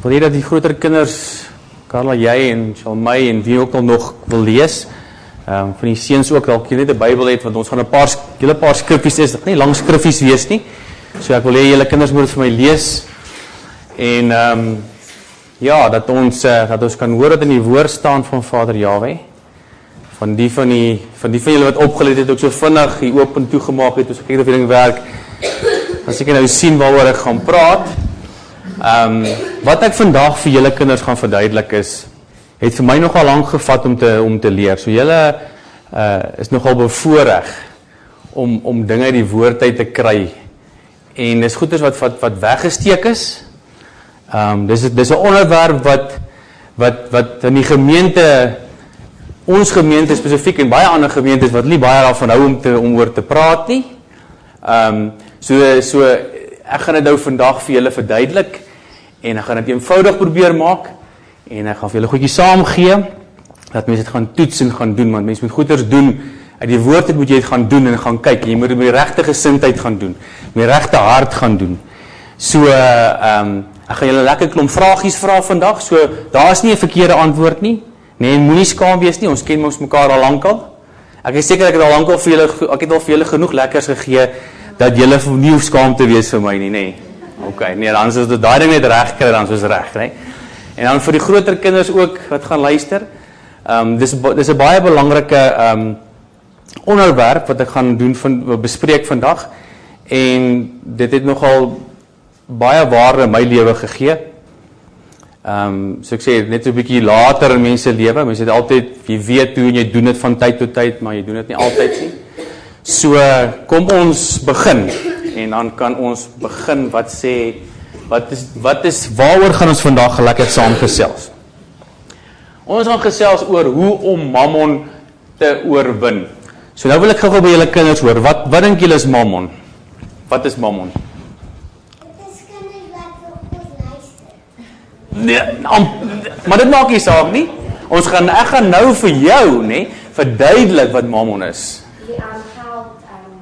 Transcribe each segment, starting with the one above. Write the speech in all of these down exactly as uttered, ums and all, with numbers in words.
Ek wil hê dat die groter kinders, Carla, jy en Shalmay en wie ook al nog wil lees, um, van die seuns ook, dalk jy net 'n Bybel het, want ons gaan 'n paar, hele paar skriffies is, dit gaan nie lang skriffies wees nie, so ek wil hê julle kinders moet dit vir my lees, en um, ja, dat ons, uh, dat ons kan hoor dat in die woord staan van Vader Yahweh, van die van die, van die van julle wat opgelet het, ook so vinnig hier oop en toegemaak het, ons kyk of die ding werk, as ek nou sien waaroor ek gaan praat. Um, wat ek vandag vir julle kinders gaan verduidelik is, het vir my nogal lang gevat om te, om te leer. So julle uh, is nogal bevoorreg om, om dinge uit die woord uit te kry. En dis goeders wat, wat, wat weggesteek is. Um, dis, dis 'n onderwerp wat, wat, wat in die gemeente, ons gemeente spesifiek en baie ander gemeentes wat nie baie daarvan hou om, te, om oor te praat nie. Um, so, so ek gaan dit nou vandag vir julle verduidelik en ek gaan dit eenvoudig probeer maak en ek gaan vir julle goedjies saam gee dat mense dit gaan toets en gaan doen, want mense moet goeders doen uit die woord het moet jy dit gaan doen en gaan kyk, jy moet dit met die regte gesindheid gaan doen, met die regte hart gaan doen. So, uh, um, ek gaan julle lekker klomp vragies vra vandag, so daar is nie 'n verkeerde antwoord nie, nee, moenie skaam wees nie, ons ken ons mekaar al lankal. Ek is seker ek het al lankal vir julle, ek het al vir julle genoeg lekkers gegee dat julle nie hoef skaam te wees vir my nie, nee. Ok, nee, dan is dit daai ding net reg kry, dan is dit reg, nee. En dan vir die groter kinders ook wat gaan luister. Ehm um, dis dis 'n baie belangrike ehm um, onderwerp wat ek gaan doen van bespreek vandag en dit het nogal baie waarde in my lewe gegee. Ehm um, so ek sê net so 'n bietjie later in mense lewe, mense het altyd jy weet hoe en jy doen dit van tyd tot tyd, maar jy doen dit nie altyd nie. So, kom ons begin, en dan kan ons begin wat sê, wat is, wat is, waaroor gaan ons vandag lekker saam gesels? Ons gaan gesels oor hoe om mammon te oorwin. So nou wil ek gou by julle kinders hoor, wat, wat dink julle is mammon? Wat is mammon? Het is kinders wat op ons luister. Nee, am, maar dit maak nie saak nie. Ons gaan, ek gaan nou vir jou, nee, verduidelik wat mammon is. Die aan geld, um,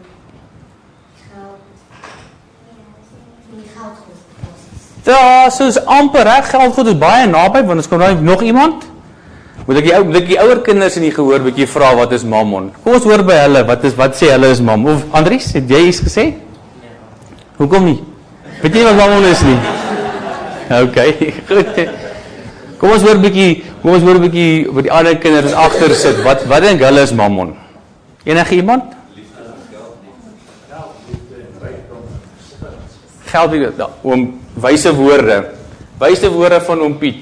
geld, die geldgoed. Ja, so is amper reg, geldgoed is baie naby, want ons kom nou nog iemand. Moet ek die, ou, moet ek die ouer kinders in die gehoor bietjie vra wat is mammon? Kom ons hoor by hulle, wat is wat sê hulle is mammon? Of Andries, het jy iets gesê? Hoekom nie? Weet jy wat mammon is nie? Okay, goed. Kom ons hoor bietjie, kom ons hoor bietjie wat die ander kinders agter sit. Wat wat dink hulle is mammon? Enige iemand? Geld, oom, wyse woorde. Wyse woorde van oom Piet.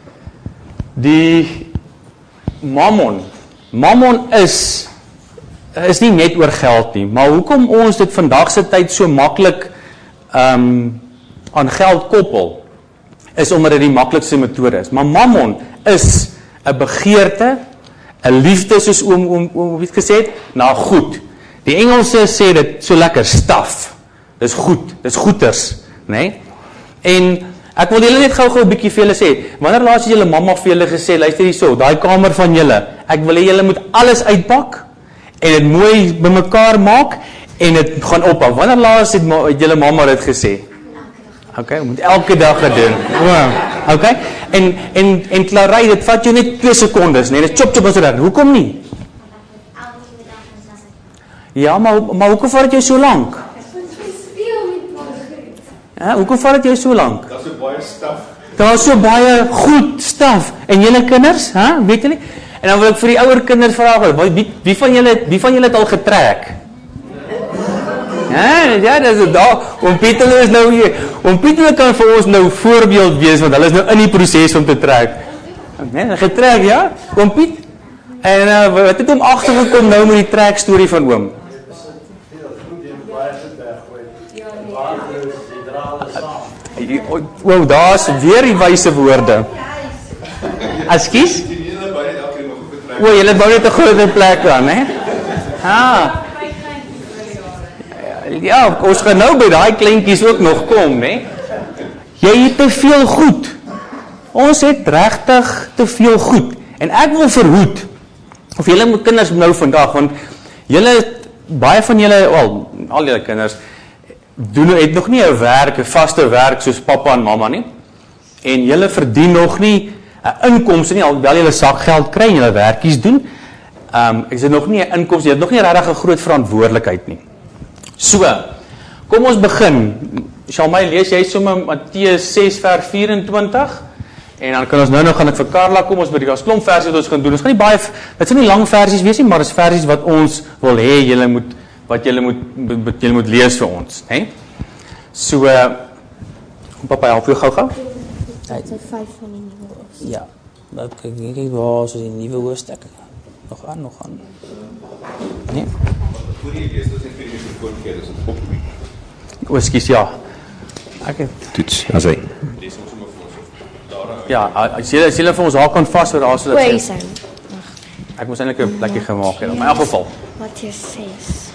Die mammon. Mammon is is nie net oor geld nie, maar hoekom ons dit vandag se tyd so maklik um, aan geld koppel, is omdat dit die maklikste metode is. Maar mammon is 'n begeerte, 'n liefde soos oom oom oom het gesê het, na goed. Die Engelse sê dit so lekker stuff. Dis goed, dis goeters, né? Nee? En ek wil julle net gou-gou 'n bietjie vir julle sê. Wanneer laas het julle mamma vir julle gesê, luister hierso, daai kamer van julle, ek wil hê julle moet alles uitpak en dit mooi bymekaar maak en dit gaan ophou. Wanneer laas het, het julle mamma dit gesê? Okay, moet elke dag gedoen. Wow. Okay? En en en klaarry, dit vat jou net twee sekondes, nee, dit chop chop as reg. Hoekom nie? Ja, maar maar hoekom vat dit jou so lank? Ja, hoekom vat dit jou so lank? Daar's so baie staf. Daar's so baie goed staf. En julle kinders, hè, weet julle? En dan wil ek vir die ouer kinders vra, wie wie van julle wie van julle het al getrek? Ja, ja, dis dit daar. Oom Pieter is nou hier. Oom Pieter kan vir ons nou voorbeeld wees want hulle is nou in die proses om te trek. Nee, getrek, ja? Oom Piet. En uh, wat het hom agtergekom nou met die trek storie van oom? Wow, daar's weer die wyse woorde. Ekskuus? O, julle bou net 'n groter plek dan, hè? Ha. Ja, ons gaan nou by daai kleintjies ook nog kom, hè? Jy het te veel goed. Ons het regtig te veel goed. En ek wil verhoed, of julle moet kinders nou vandag, want julle, baie van julle, wel, al julle kinders, doen het nog nie 'n werk, 'n vaste werk soos pappa en mamma nie. en julle verdien nog nie 'n inkomste nie, alhoewel julle sakgeld kry en julle werkies doen. Um, is dit nog nie 'n inkomste, jy het nog nie regtig 'n groot verantwoordelikheid nie. So, kom ons begin. Shalmay, lees jy sommer Matteus ses vers vyf-en-twintig? En dan kan ons nou nou gaan ek vir Karla kom, ons by die klomp versies wat ons gaan doen. Ons gaan nie baie, dit sal nie lang versies wees nie, maar dis versies wat ons wil hê julle moet wat julle moet wat julle moet lees vir ons, hè? So uh, papa help jou gou-gou. Dit is vyf van die nuwe hoofstuk. Ja. Dat kyk nie kyk waar so die nuwe hoofstuk. Nog aan, nog aan. Nee. Voor jy lees, dit is vir die mikrofoon keer, dis op. O, skus, ja. Ek het Toets, as hy. ja, as jy as jy vir ons haar kan vashou daar so dat Oei, sy sy. ek moes eintlik 'n plekkie gemaak het. In elk geval. Matteus ses.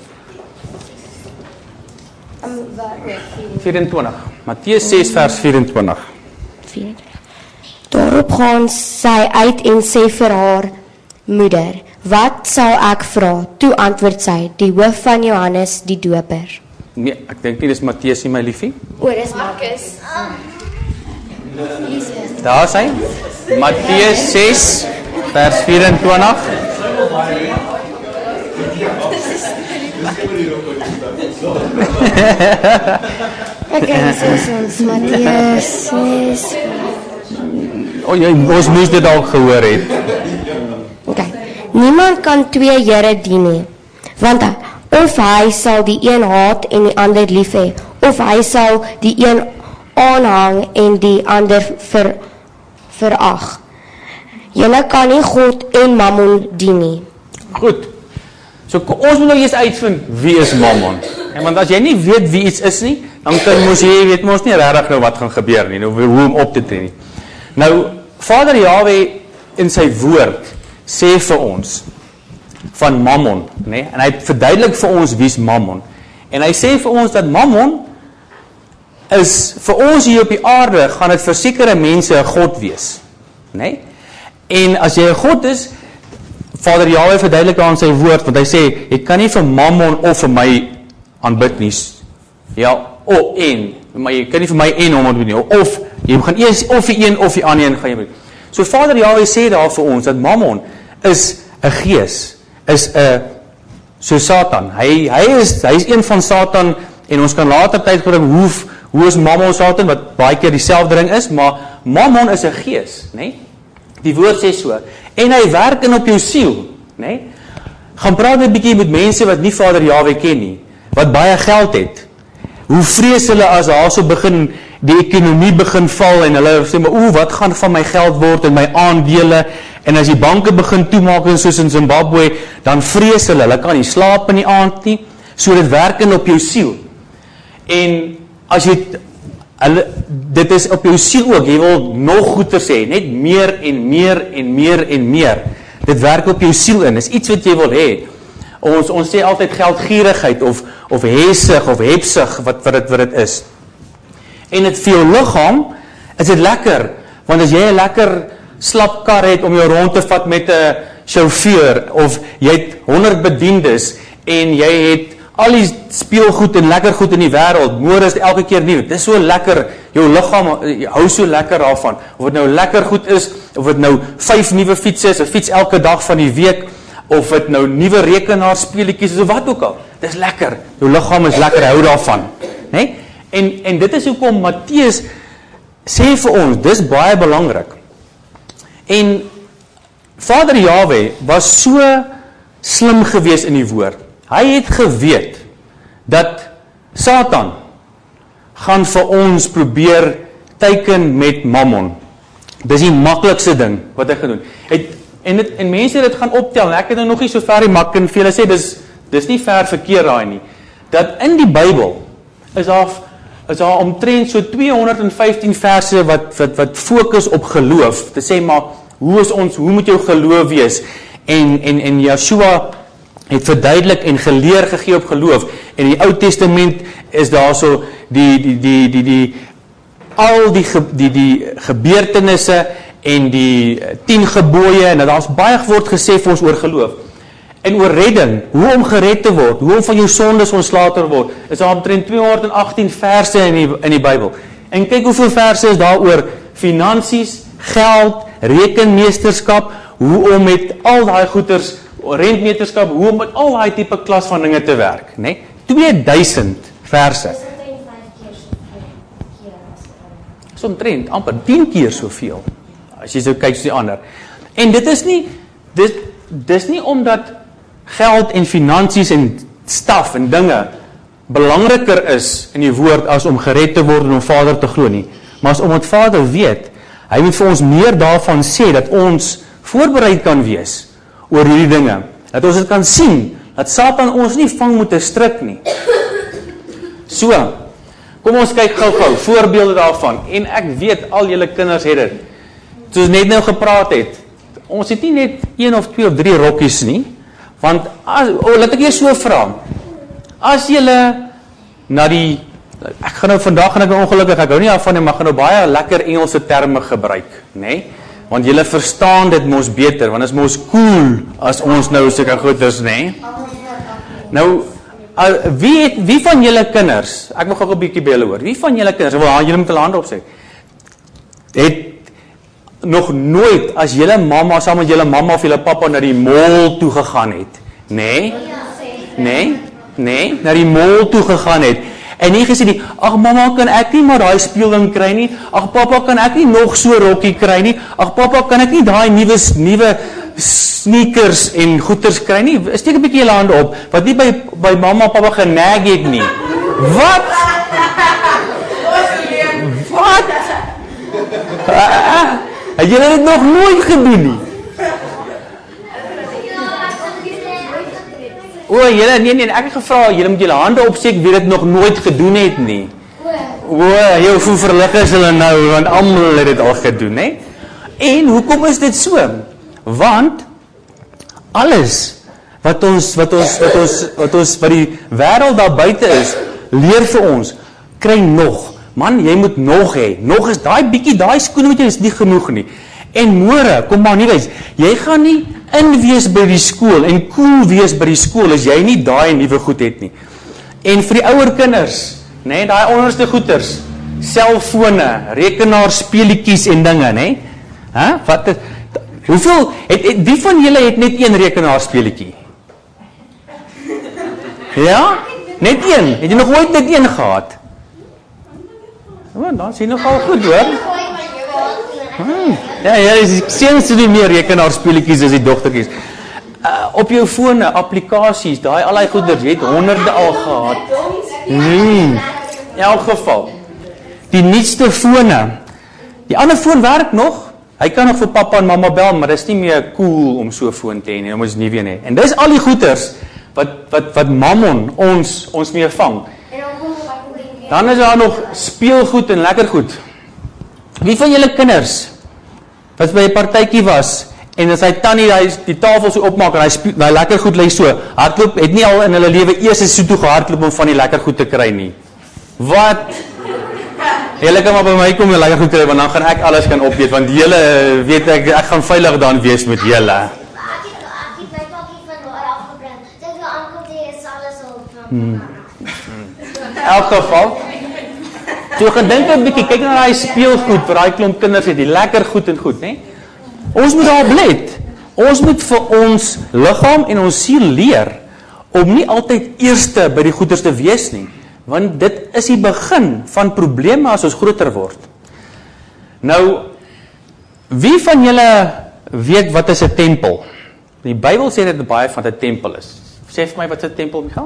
Um, waar weet vyf-en-twintig. Matteus ses vers vyf-en-twintig. jy? Daarop gaan sy uit en sê vir haar moeder, wat sal ek vra? Toe antwoord sy, die hoof van Johannes die Doper. Nee, ek dink nie dis Matteus nie, my liefie. O, dis Markus. Daar is hy. Matteus ses vers vyf-en-twintig. Ek is ons Matteus ses. O, jy ons moes dit al gehoor het. Okay. Niemand kan twee here dien nie, want of hy sal die een haat en die ander lief hê, of hy sal die een aanhang en die ander ver, verag. Julle kan nie God en Mammon dien nie. Goed. So ons moet nou eers uitvind wie is Mammon. En want as jy nie weet wie iets is nie, dan kan mos jy weet mos nie regtig nou wat gaan gebeur nie, nou hoe om op te tree nie. Nou Vader Jahwe in sy woord sê vir ons van Mammon, nê? En hy verduidelik vir ons wie's Mammon. En hy sê vir ons dat Mammon is vir ons hier op die aarde gaan dit vir sekere mense 'n god wees, nê? En as jy 'n god is, Vader Jahwe verduidelik aan sy woord, want hy sê jy kan nie vir Mammon of vir my aanbid nie. Ja, o en, maar jy kan nie vir my en hom aanbid nie. Of jy gaan eers of die een of die ander een gaan jy aanbid. So Vader Jahwe sê daar vir ons dat Mammon is 'n gees, is 'n so Satan. Hy hy is hy is een van Satan en ons kan later tyd gebring hoe hoe is Mammon Satan wat baie keer dieselfde ding is, maar Mammon is 'n gees, né? Nee? Die woord sê so. En hy werk in op jou siel, né? Nee? Gaan praat 'n bietjie met mense wat nie Vader Jahwe ken nie, wat baie geld het. Hoe vrees hulle as daar so begin die ekonomie begin val en hulle sê maar o, wat gaan van my geld word en my aandele en as die banke begin toemaak en soos in Zimbabwe, dan vrees hulle, hulle kan nie slaap in die aand nie. So dit werk in op jou siel. En as jy hulle dit is op jou siel ook, jy wil nog goeie sê, net meer en meer en meer en meer. Dit werk op jou siel in. Dis iets wat jy wil hê. Ons ons sê altyd geldgierigheid of of hesig of hebsig wat wat dit wat dit is. En dit vir jou liggaam is dit lekker, want as jy 'n lekker slap kar het om jou rond te vat met 'n sjofeur of jy het honderd bediendes en jy het al die speelgoed en lekker goed in die wêreld, môre is dit elke keer nuut. Dis so lekker, jou liggaam hou so lekker daarvan. Of dit nou lekker goed is, of dit nou vyf nuwe fietsse is, 'n fiets elke dag van die week, of dit nou nuwe rekenaar speletjies is of wat ook al. Dis lekker. Jou liggaam is lekker, hou daarvan, né? Nee? En en dit is hoekom Matteus sê vir ons, dis baie belangrik. En Vader Jahwe was so slim gewees in die woord. Hy het geweet dat Satan gaan vir ons probeer teiken met Mammon. Dis die maklikste ding wat hy gedoen het. En dit en mense dit gaan optel. Ek het nou nog nie so ver die mak en vir hulle sê dis dis nie ver verkeer daai nie. Dat in die Bybel is daar is daar omtrent so tweehonderd vyftien verse wat wat wat fokus op geloof. Te sê maar hoe is ons hoe moet jou geloof wees? En en en Joshua het verduidelik en geleer gegee op geloof. En in die Ou Testament is daar so die die die die die al die ge, die die gebeurtenisse en die tien gebooie en daar's baie word gesê vir ons oor geloof. En oor redding, hoe om gered te word, hoe om van jou sondes ontslae te word. Is daar omtrent tweehonderd agttien verse in die in die Bybel. En kyk hoeveel verse is daar oor finansies, geld, rekenmeesterskap, hoe om met al daai goeders, rentmeesterskap, hoe om met al daai tipe klas van dinge te werk, né? tweeduisend verse. Dis omtrent amper tien keer soveel, as jy so kyk soos die ander. En dit is nie, dit, dis nie omdat geld en finansies en staf en dinge belangriker is in die woord as om gered te word en om Vader te glo nie. Maar as omdat Vader weet, hy moet vir ons meer daarvan sê, dat ons voorbereid kan wees oor hierdie dinge. Dat ons dit kan sien, dat Satan ons nie vang met 'n strik nie. So, kom ons kyk gou-gou, voorbeelde daarvan. En ek weet, al julle kinders het dit. Soos net nou gepraat het, ons het nie net een of twee of drie rokkies nie, want, as, oh, laat ek eers so vra, as julle na die, ek gaan nou vandag, gaan ek nou ongelukkig, ek hou nie daarvan nie, maar ek gaan nou baie lekker Engelse terme gebruik, né? Want julle verstaan dit mos beter, want is mos cool, as ons nou sulke goed is, né? Nou, wie, het, wie van julle kinders, ek wil gou 'n bietjie by julle hoor, wie van julle kinders, wel, julle moet hulle hande opsteek, het nog nooit, as julle mamma, saam met julle mamma of julle pappa na die mall toe gegaan het, né? Né? Né? Na die mall toe gegaan het, en nie gesê die, ag mamma, kan ek nie maar daai speelding kry nie, ag pappa, kan ek nie nog so rokkie kry nie, ag pappa, kan ek nie daai nuwe nuwe sneakers en goeders kry nie, steek 'n bietjie julle hande op, wat nie by, by mamma en pappa genag het nie, wat? Wat? Het julle dit nog nooit gedoen nie? O, julle, nee, nee, ek het gevra, julle moet julle hande opsteek, wie dit nog nooit gedoen het nie. O, jy hoe verlig is hulle nou, want almal het dit al gedoen, hè? En hoekom is dit so? Want alles wat ons wat ons wat ons wat ons wat die wêreld daar buite is, leer vir ons, kry nog. Man, jy moet nog hê. Nog is daai bietjie daai skoene wat jy is nie genoeg nie. En môre, kom maar nie wys, jy gaan nie inwees by die skool en cool wees by die skool as jy nie daai nuwe goed het nie. En vir die ouer kinders, nê, nee, daai onderste goeters, selfone, rekenaar, speletjies en dinge, nê? Nee? Hæ? Wat het, hoeveel het, het wie van julle het net een rekenaar speletjie? Ja? Net een. Het jy nog ooit net een gehad? O, dan sien jy nogal goed, hoor. Hmm. Ja, ja, die seuns doen meer rekenaarspeletjies as die dogtertjies. Uh, op jou fone, applikasies, daai al daai goeders, jy het honderde al gehad. Hmm. In elk geval, die nuutste fone. Die ander foon werk nog. Hy kan nog vir pappa en mamma bel, maar dit is nie meer cool om so 'n foon te hê nie. Ons moet nie weer hê. En dis al die goeders wat wat wat mammon ons ons mee vang. Dan is daar nog speelgoed en lekker goed. Wie van julle kinders wat by 'n partytjie was en as hy tannie hy die tafel so opmaak en hy speel, hy lekker goed lê so, hardloop het nie al in hulle lewe eers so toe gehardloop om van die lekker goed te kry nie. Wat? Julle kan maar by my kom en lekker goed kry, want dan gaan ek alles kan opweet, want julle weet ek ek gaan veilig dan wees met julle. Hmm. Elk geval. Toe gedink 'n bietjie, kyk na daai speelgoed vir daai klomp kinders het, die lekker goed en goed, né? Ons moet daar let. Ons moet vir ons liggaam en ons siel leer om nie altyd eerste by die goeders te wees nie, want dit is die begin van probleme as ons groter word. Nou, wie van julle weet wat is 'n tempel? Die Bybel sê dat dit baie van 'n tempel is. Sê vir my wat 'n tempel is?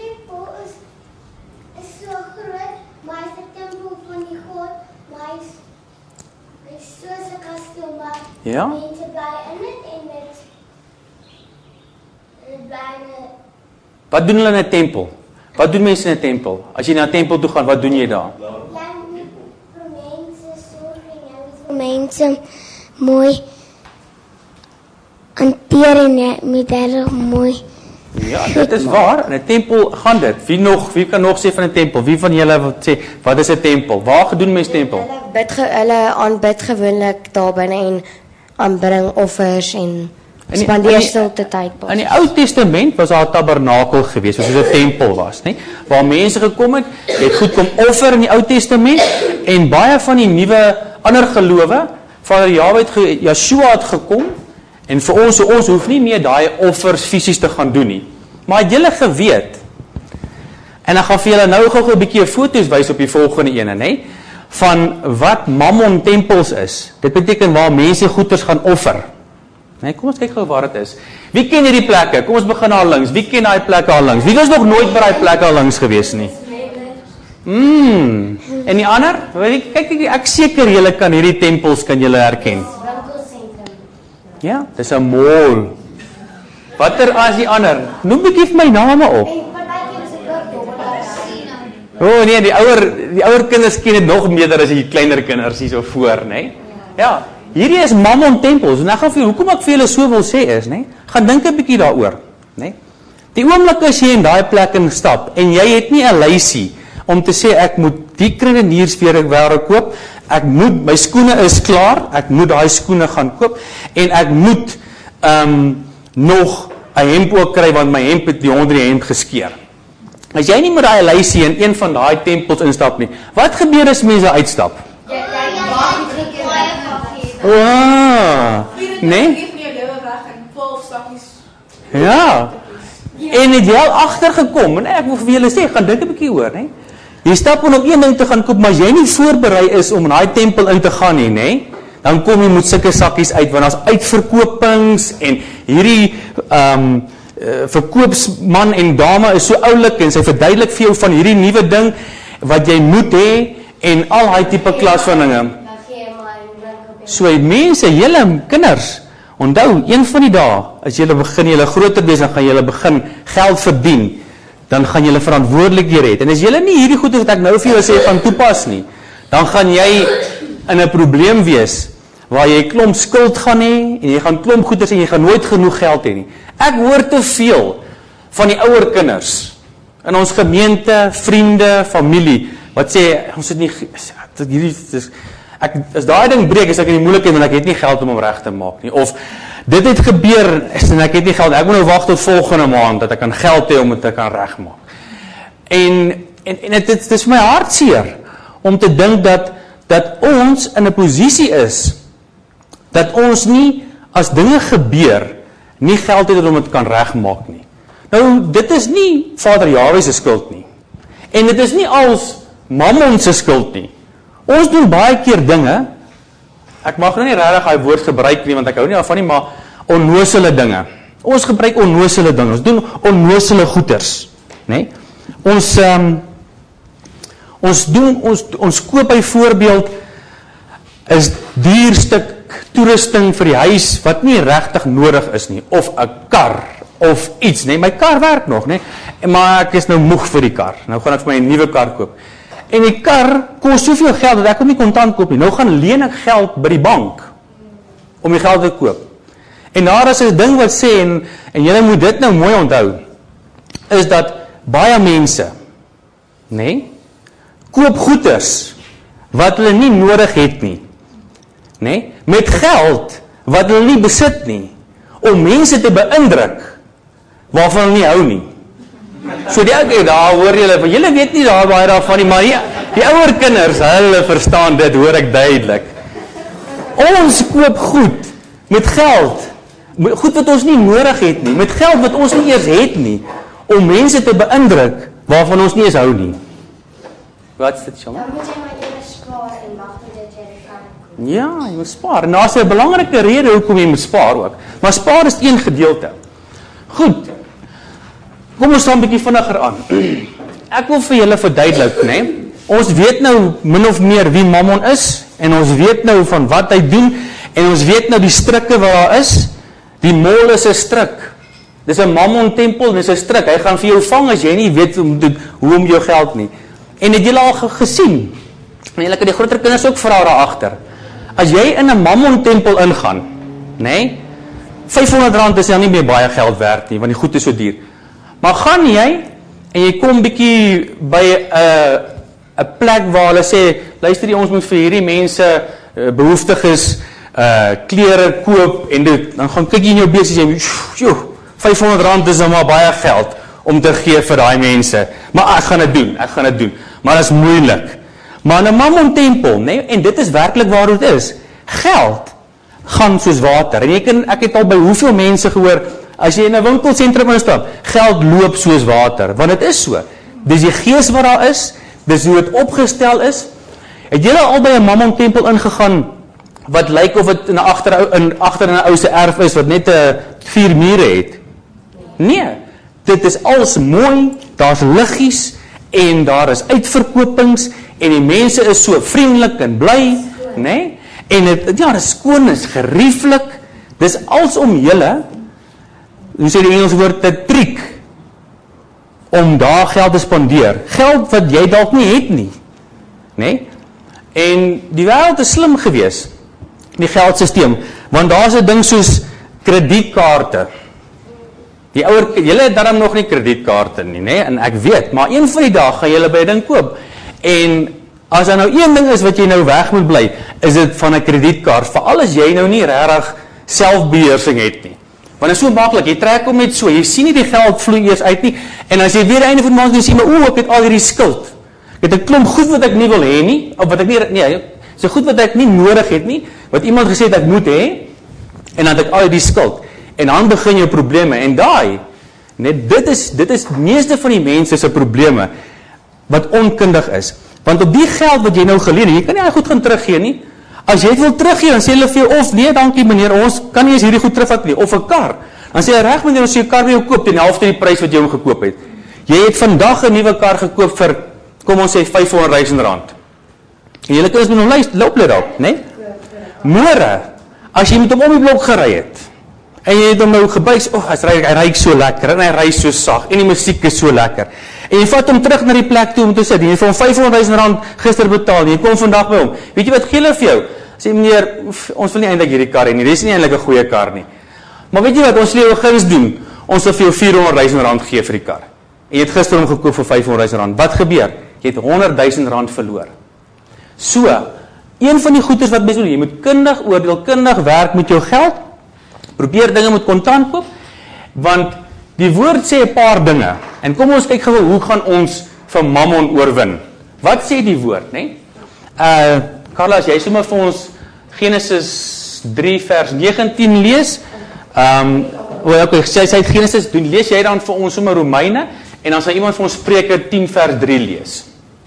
Ja? Wat doen hulle in 'n tempel? Wat doen mense in 'n tempel? As jy na 'n tempel toe gaan, wat doen jy daar? Mense mooi hanteer en met hulle mooi. Ja, dit is waar. In 'n tempel gaan dit. Wie nog, wie kan nog sê van 'n tempel? Wie van julle wat sê wat is 'n tempel? Waar gedoen mense tempel? Hulle bid ge, hulle aanbid gewoonlik daar binne en aanbring offers en spandeer stilte tyd. In die Ou Testament was daar 'n tabernakel geweest, wat soos 'n tempel was, nê? Waar mense gekom het, het goed kom offer in die Ou Testament en baie van die nuwe ander gelowe, Vader Jahwe het ge, Yeshua het gekom, en vir ons, so ons hoef nie meer daai offers fisies te gaan doen nie. Maar het julle geweet, en ek gaan vir julle nou gou 'n bietjie foto's wys op die volgende ene, nê, van wat Mammon tempels is. Dit beteken waar mense goeders gaan offer. Nee, kom ons kyk gou waar dit is. Wie ken hierdie plekke? Kom ons begin daar links. Wie ken daai plekke daar links? Wie was nog nooit by daai plekke daar links gewees nie? Mm. En die ander? Kyk, kyk, ek seker julle kan hierdie tempels kan julle herken. Ja, dis 'n mall. Watter as die ander? Noem bietjie vir my name op. O oh, nee, die ouer die ouer kinders ken dit nog meer as die kleiner kinders hier so voor, nê? Nee? Ja. Hierdie is Mammon tempels, en ek gaan vir julle, hoekom ek vir julle so wil sê is, né? Gaan dink 'n bietjie daaroor, né? Die oomblik as jy in daai plek instap en jy het nie 'n lysie om te sê ek moet die kruideniersware koop, ek moet my skoene is klaar, ek moet daai skoene gaan koop en ek moet ehm um, nog 'n hemp ook kry want my hemp het die onder die hemp geskeur. As jy nie met daai lysie in een van daai tempels instap nie, wat gebeur as mense uitstap? Wow, nee? Ja. En het jy al agtergekom, en ek wil vir julle sê, gaan dink 'n bietjie hoor, né? Jy stap om op een ding te gaan koop, maar as jy nie voorberei is om in daai tempel in te gaan nie, né? Dan kom jy met sulke sakkies uit, want daar's uitverkopings en hierdie ehm um, uh, verkoopsman en dame is so oulik en sy verduidelik vir jou van hierdie nuwe ding wat jy moet hê en al daai tipe klas van dinge. So mense, julle kinders, onthou, een van die dae, as julle begin, julle groter wees, dan gaan julle begin geld verdien, dan gaan julle verantwoordelikhede hê. En as julle nie hierdie goeie wat ek nou vir julle sê gaan toepas nie, dan gaan jy in 'n probleem wees, waar jy klomp skuld gaan hê, en jy gaan klomp goeders en jy gaan nooit genoeg geld hê nie. Ek hoor te veel van die ouer kinders, in ons gemeente, vriende, familie, wat sê, ons het nie, hierdie, dis, ek, as daai ding breek, is ek in die moeilikheid, want ek het nie geld om hom reg te maak nie, of, dit het gebeur, en ek het nie geld, ek moet nou wag tot volgende maand, dat ek kan geld hê om dit te kan regmaak. En, en, en het, het is vir my hartseer, om te dink dat, dat ons in 'n posisie is, dat ons nie, as dinge gebeur, nie geld het om dit kan regmaak nie. Nou, dit is nie Vader Jahwe se skuld nie, en dit is nie als Mammon se skuld nie. Ons doen baie keer dinge, ek mag nou nie regtig daai woord gebruik nie, want ek hou nie daarvan nie, maar onnosele dinge. Ons gebruik onnosele dinge, ons doen onnosele goeders, né? Ons um, ons doen ons ons koop byvoorbeeld is duur stuk toerusting vir die huis wat nie regtig nodig is nie, of 'n kar of iets, né? My kar werk nog, né? Maar ek is nou moeg vir die kar. Nou gaan ek vir my 'n nuwe kar koop. En die kar kos soveel geld dat ek hom nie kontant koop nie. Nou gaan leen ek geld by die bank om die geld te koop. En daar is 'n ding wat sê, en, en julle moet dit nou mooi onthou, is dat baie mense, né, koop goeders wat hulle nie nodig het nie, né, met geld wat hulle nie besit nie, om mense te beïndruk waarvan hulle nie hou nie. So die ou daar hoor julle, want julle weet nie daar baie daarvan nie, maar die, die ouer kinders, hulle verstaan dit, hoor ek duidelik. Ons koop goed met geld, goed wat ons nie nodig het nie, met geld wat ons nie eers het nie, om mense te beïndruk waarvan ons nie eens hou nie. Wat is dit, Shalom? Dan moet jy maar eers spaar en wag tot jy dit kan koop. Ja, jy moet spaar. En daar is 'n belangrike rede hoekom jy moet spaar ook. Maar spaar is een gedeelte. Goed. Kom ons staan 'n bietjie vinniger aan. Ek wil vir julle verduidelik, né? Nee? Ons weet nou min of meer wie Mammon is, en ons weet nou van wat hy doen, en ons weet nou die strikke wat daar is. Die mol is 'n strik. Dis 'n Mammon tempel, dis 'n strik. Hy gaan vir jou vang as jy nie weet hoe om jou geld nie. En het julle al gesien? En julle kan die groter kinders ook vra daar agter. As jy in 'n Mammon tempel ingaan, né? Nee, vyfhonderd rand is ja nie meer baie geld werd nie, want die goed is so duur. Maar gaan jy en jy kom bietjie by 'n uh, 'n plek waar hulle sê, luister jy, ons moet vir hierdie mense uh, behoeftiges uh, klere koop en dit, dan gaan kyk jy in jou besigheid en jy, vyfhonderd rand is nou maar baie geld om te gee vir daai mense. Maar ek gaan dit doen, ek gaan dit doen. Maar dit is moeilik. Maar in 'n Mammon tempel, nê, en dit is werklik waar dit is. Geld gaan soos water. En jy kan ek het al by hoeveel mense gehoor, as jy in 'n winkelsentrum instap, geld loop soos water, want dit is so. Dis die gees wat daar is, dis hoe dit opgestel is. Het julle al by 'n Mammon tempel ingegaan wat lyk of dit in 'n agter in agter in 'n ou se erf is wat net 'n vier mure het? Nee, dit is alles mooi, daar's liggies en daar is uitverkopings en die mense is so vriendelik en bly, né? Nee? En dit ja, dit is skoon, is gerieflik. Dis als om julle, hoe sê die Engelse woord, te triek om daar geld te spandeer. Geld wat jy dalk nie het nie, né? Nee? En die wêreld is slim gewees, die geldsysteem, want daar's 'n ding soos kredietkaarte. Die ouer, julle het daarom nog nie kredietkaarte nie, né? En ek weet, maar een van die dae gaan julle by 'n ding koop. En as daar nou een ding is wat jy nou weg moet bly, is dit van 'n kredietkaart, veral as jy nou nie regtig selfbeheersing het nie. Want dit is so maklik, jy trek hom net so, jy sien nie die geld vloei eers uit nie, en as jy weer einde van die maand sien, maar o, ek het al hierdie skuld. Ek het 'n klomp goed wat ek nie wil hê nie, of wat ek nie nee, so goed wat ek nie nodig het nie, wat iemand gesê het ek moet hê, en dan het ek al die skuld. En dan begin jou probleme, en daai, net dit is, dit is meeste van die mense se probleme, wat onkundig is. Want op die geld wat jy nou geleen het, jy kan nie goed gaan teruggee nie. As jy het wil teruggee, dan sê hulle vir jou, of nee, dankie meneer, ons kan nie eens hierdie goed terugvat nie, of 'n kar. Dan sê hy, reg meneer, ons sê jou kar by jou koop, ten helfte die prys wat jy hom gekoop het. Jy het vandag 'n nuwe kar gekoop vir, kom ons sê, vyfhonderdduisend rand. En julle kinders moet hom luister, loop let op, né? Môre, as jy met hom om die blok gery het, en jy het hom nou gebuis, oh, hy ry, hy ry so lekker, en hy ry so sag, en die musiek is so lekker. En jy vat hom terug na die plek toe om te sit, en jy het vir hom vyfhonderdduisend rand gister betaal, en jy kom vandag by hom. Weet jy wat gee hulle vir jou? Sê meneer, ons wil nie eintlik hierdie kar hê nie, dis nie eintlik 'n goeie kar nie. Maar weet jy wat, ons wil jou guns doen, ons sal vir jou vierhonderdduisend rand gee vir die kar. En jy het gister hom gekoop vir vyfhonderdduisend rand. Wat gebeur? Jy het honderdduisend rand verloor. So, een van die goeders wat mens moet doen, jy moet kundig, oordeelkundig werk met jou geld, probeer dinge met kontant koop, want die woord sê 'n paar dinge, en kom ons kyk gou, hoe gaan ons van Mammon oorwin? Wat sê die woord, né? Nee? Uh, Carla, as jy sommer vir ons Genesis drie vers negentien lees, um, well, okay, sy sê Genesis, doen, lees jy dan vir ons sommer Romeine, en dan sal iemand vir ons Spreuke tien vers drie lees.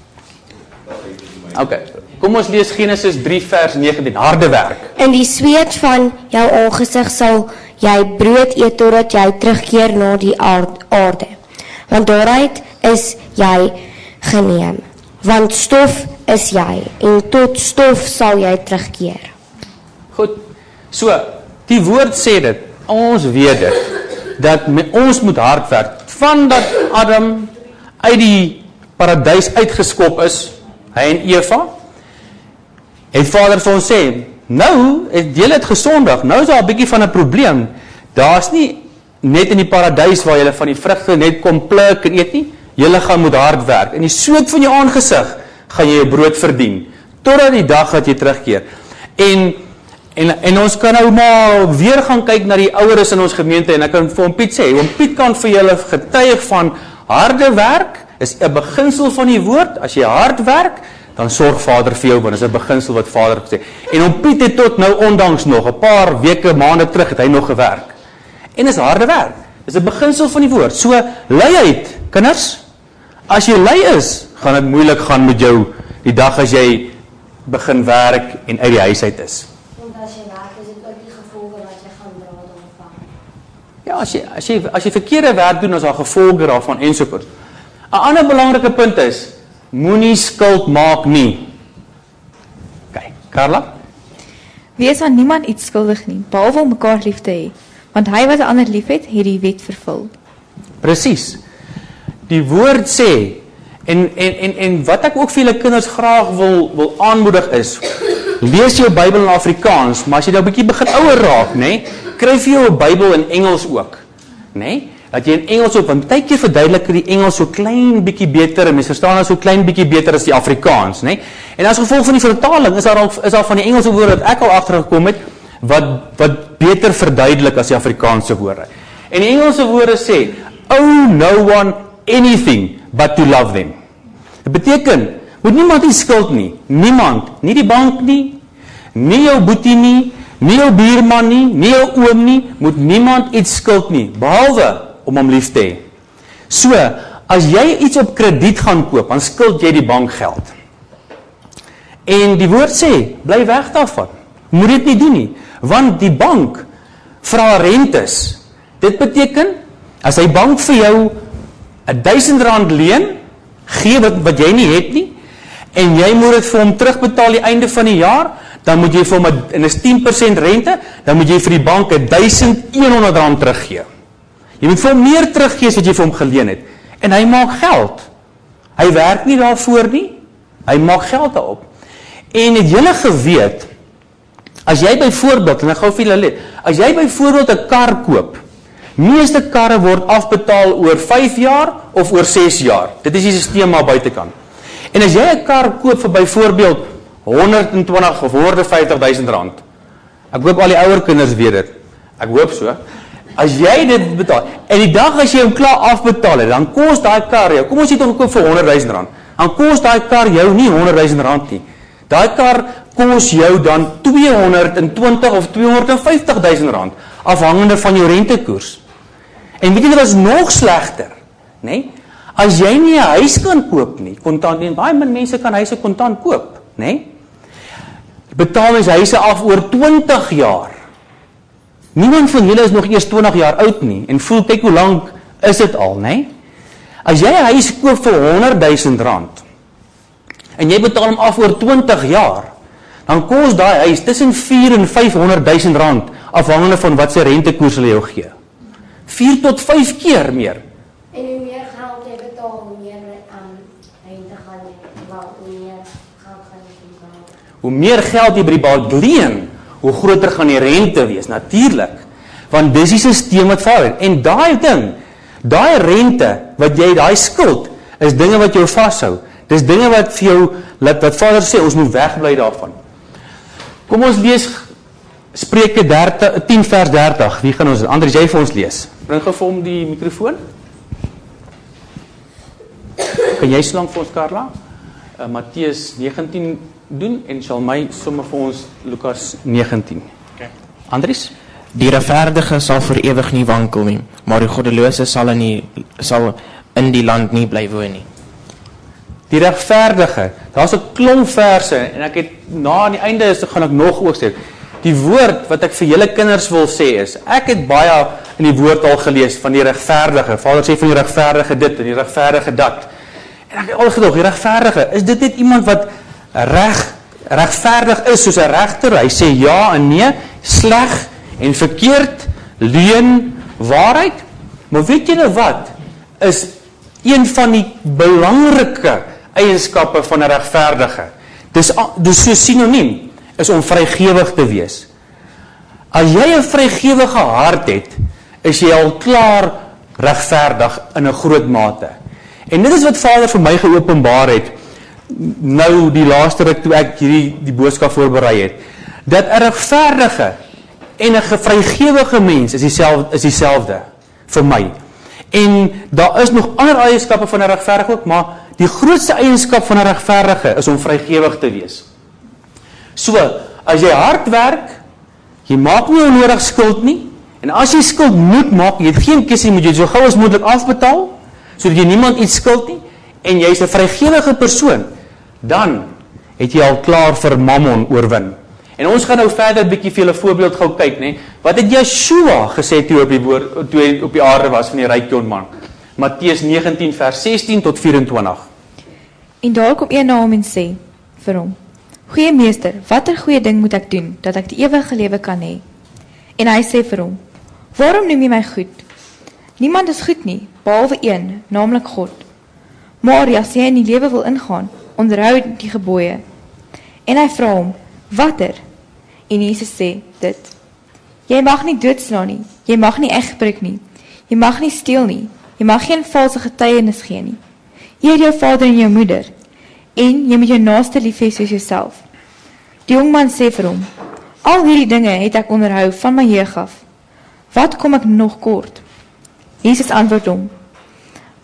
Okay, kom ons lees Genesis drie vers negentien, harde werk. In die sweet van jou aangesig sal jy brood eet totdat jy terugkeer na die aarde. Want daaruit is jy geneem. Want stof is jy, en tot stof sal jy terugkeer. Goed, so, die woord sê dit, ons weet dit, dat me, ons moet hard werk, vandat Adam uit die paradys uitgeskop is, hy en Eva, het Vader vir ons sê, nou, het julle het gesondig, nou is daar 'n bietjie van 'n probleem, daar is nie net in die paradys waar julle van die vrugte net kom pluk en eet nie, julle gaan moet hard werk, in die soet van jou aangesig, gaan jy jou brood verdien, totdat die dag dat jy terugkeer, en, en, en ons kan nou maar weer gaan kyk na die oueres in ons gemeente, en ek kan vir hom Piet sê, hom Piet kan vir julle getuig van harde werk, is 'n beginsel van die woord, as jy hard werk, dan sorg Vader vir jou, want dit is 'n beginsel wat Vader gesê. En om Piet het tot nou ondanks nog, 'n paar weke, maande terug, het hy nog gewerk. En dis harde werk, dis 'n beginsel van die woord. So, luiheid, kinders, as jy lui is, gaan dit moeilik gaan met jou, die dag as jy begin werk en uit die huis uit is. Want as jy werk, is dit ook die gevolge wat jy gaan dra daarvan. Ja, as jy, as jy, as jy verkeerde werk doen, is daar gevolge daarvan, ensovoorts. 'n Ander belangrike punt is, moenie skuld maak nie. Kyk, Carla? Wees aan niemand iets skuldig nie, behalwe om mekaar lief te hê, want hy wat 'n ander liefhet, het die wet vervul. Presies. Die woord sê, en, en, en, en wat ek ook vir julle kinders graag wil, wil aanmoedig is, lees jou Bybel in Afrikaans, maar as jy nou 'n bietjie begin ouer raak, né, kry vir jou 'n Bybel in Engels ook, né? Dat jy in Engels ook, want baie keer verduidelik die Engels so klein bietjie beter, en mens verstaan dat so klein bietjie beter as die Afrikaans, né? En as gevolg van die vertaling, is daar al, is daar van die Engelse woorde wat ek al agtergekom het, wat, wat beter verduidelik as die Afrikaanse woorde. En die Engelse woorde sê, owe no one anything but to love them. Dit beteken, moet niemand iets skuld nie. Niemand. Nie die bank nie, nie jou boetie nie, nie jou buurman nie, nie jou oom nie, moet niemand iets skuld nie, behalwe om hom lief te hê. So, as jy iets op krediet gaan koop, dan skuld jy die bank geld. En die woord sê, bly weg daarvan. Moet dit nie doen nie, want die bank vra rentes. Dit beteken, as hy bank vir jou een duisend rand leen, gee wat, wat jy nie het nie, en jy moet het vir hom terugbetaal die einde van die jaar, dan moet jy vir hom, en is tien persent rente, dan moet jy vir die bank duisend honderd rand teruggee. Jy moet vir hom meer teruggee as wat jy vir hom geleen het. En hy maak geld. Hy werk nie daarvoor nie, hy maak geld daarop. En het julle geweet, as jy byvoorbeeld, en ek gou vir julle leer, as jy byvoorbeeld 'n kar koop, meeste karre word afbetaal oor vyf jaar of oor ses jaar. Dit is die systeem maar buitekant. En as jy 'n kar koop vir byvoorbeeld honderd en twintig of honderd en vyftig duisend rand, ek hoop al die ouer kinders weet dit, ek hoop so, as jy dit betaal, en die dag as jy hom klaar afbetaal het, dan kos daai kar jou, kom ons het hom koop vir honderd duisend rand, dan kos daai kar jou nie honderd duisend rand nie. Daai kar kos jou dan tweehonderd en twintig of tweehonderd en vyftig duisend rand, afhangende van jou rentekoers. En weet jy, dit was nog slegter, nee? As jy nie 'n huis kan koop nie, kontant nie, baie min mense kan huise kontant koop, nee? Betaal mens huise af oor twintig jaar. Niemand van julle is nog eers twintig jaar oud nie, en voel, kyk hoe lank is dit al, nee? As jy 'n huis koop vir honderd duisend rand, en jy betaal hom af oor twintig jaar, dan kos daai huis tussen vier en vyfhonderd duisend rand, afhangende van wat sy rentekoers hulle jou gee. vier tot vyf keer meer. En hoe meer geld jy betaal, hoe meer um, rente gaan jy, wel, hoe meer geld gaan jy betaal. Hoe meer geld jy by die bank leen, hoe groter gaan die rente wees, natuurlik. Want dis die systeem wat val. En daai ding, daai rente, wat jy, daai skuld, is dinge wat jou vashou. Dis dinge wat vir jou, wat Vader sê, ons moet wegbly daarvan. Kom ons lees Spreuke tien vers dertig. Wie gaan ons, Andries, jy vir ons lees? Bring gou vir hom die mikrofoon. Kan jy slang vir ons, Carla? Uh, Matteus negentien doen, en sal my sommer vir ons Lukas negentien. Okay. Andries? Die regverdige sal vir ewig nie wankel nie, maar die goddelose sal in die, sal in die land nie bly woon nie. Die regverdige, daar's 'n klomp verse, en ek het, na aan die einde is, gaan ek nog ook sê, die woord wat ek vir julle kinders wil sê is, ek het baie in die woord al gelees, van die regverdige, Vader sê van die regverdige dit, en die regverdige dat, en ek het al gedog, die regverdige, is dit net iemand wat reg, regverdig is, soos 'n regter, hy sê ja en nee, sleg en verkeerd, leuen, waarheid, maar weet julle wat, is een van die belangrike eienskappe van 'n regverdige, dis, dis so synoniem, is om vrygewig te wees. As jy 'n vrygewige hart het, is jy al klaar regverdig in 'n groot mate. En dit is wat Vader vir my geopenbaar het, nou die laaste ruk toe ek hierdie die boodskap voorberei het, dat 'n regverdige en 'n vrygewige mens is dieselfde, is dieselfde vir my. En daar is nog ander eienskappe van 'n regverdige ook, maar die grootste eienskap van 'n regverdige is om vrygewig te wees. So, as jy hard werk, jy maak nie onnodig skuld nie, en as jy skuld moet maak, jy het geen keuse, moet jy so gou as moontlik afbetaal, sodat jy niemand iets skuld nie, en jy is 'n vrygewige persoon, dan het jy al klaar vir Mammon oorwin. En ons gaan nou verder 'n bietjie vir julle voorbeeld gou kyk, né? Wat het Yeshua gesê toe op die woord, toe hy op die aarde was van die ryk man? Matteus negentien vers sestien tot vyf-en-twintig. En daar kom een na hom en sê vir hom: Goeie meester, watter goeie ding moet ek doen, dat ek die ewige lewe kan hê? En hy sê vir hom: Waarom noem jy my goed? Niemand is goed nie, behalwe een, naamlik God. Maar as jy in die lewe wil ingaan, onderhou die gebooie. En hy vra hom: Watter? En Jesus sê dit: Jy mag nie doodslaan nie, jy mag nie egbreek nie, jy mag nie steel nie, jy mag geen valse getuienis gee nie. Eer jou vader en jou moeder, en jy moet jou naaste lief hê soos jouself. Die jongman sê vir hom: Al hierdie dinge het ek onderhou van my jeug af. Wat kom ek nog kort? Jesus antwoord hom: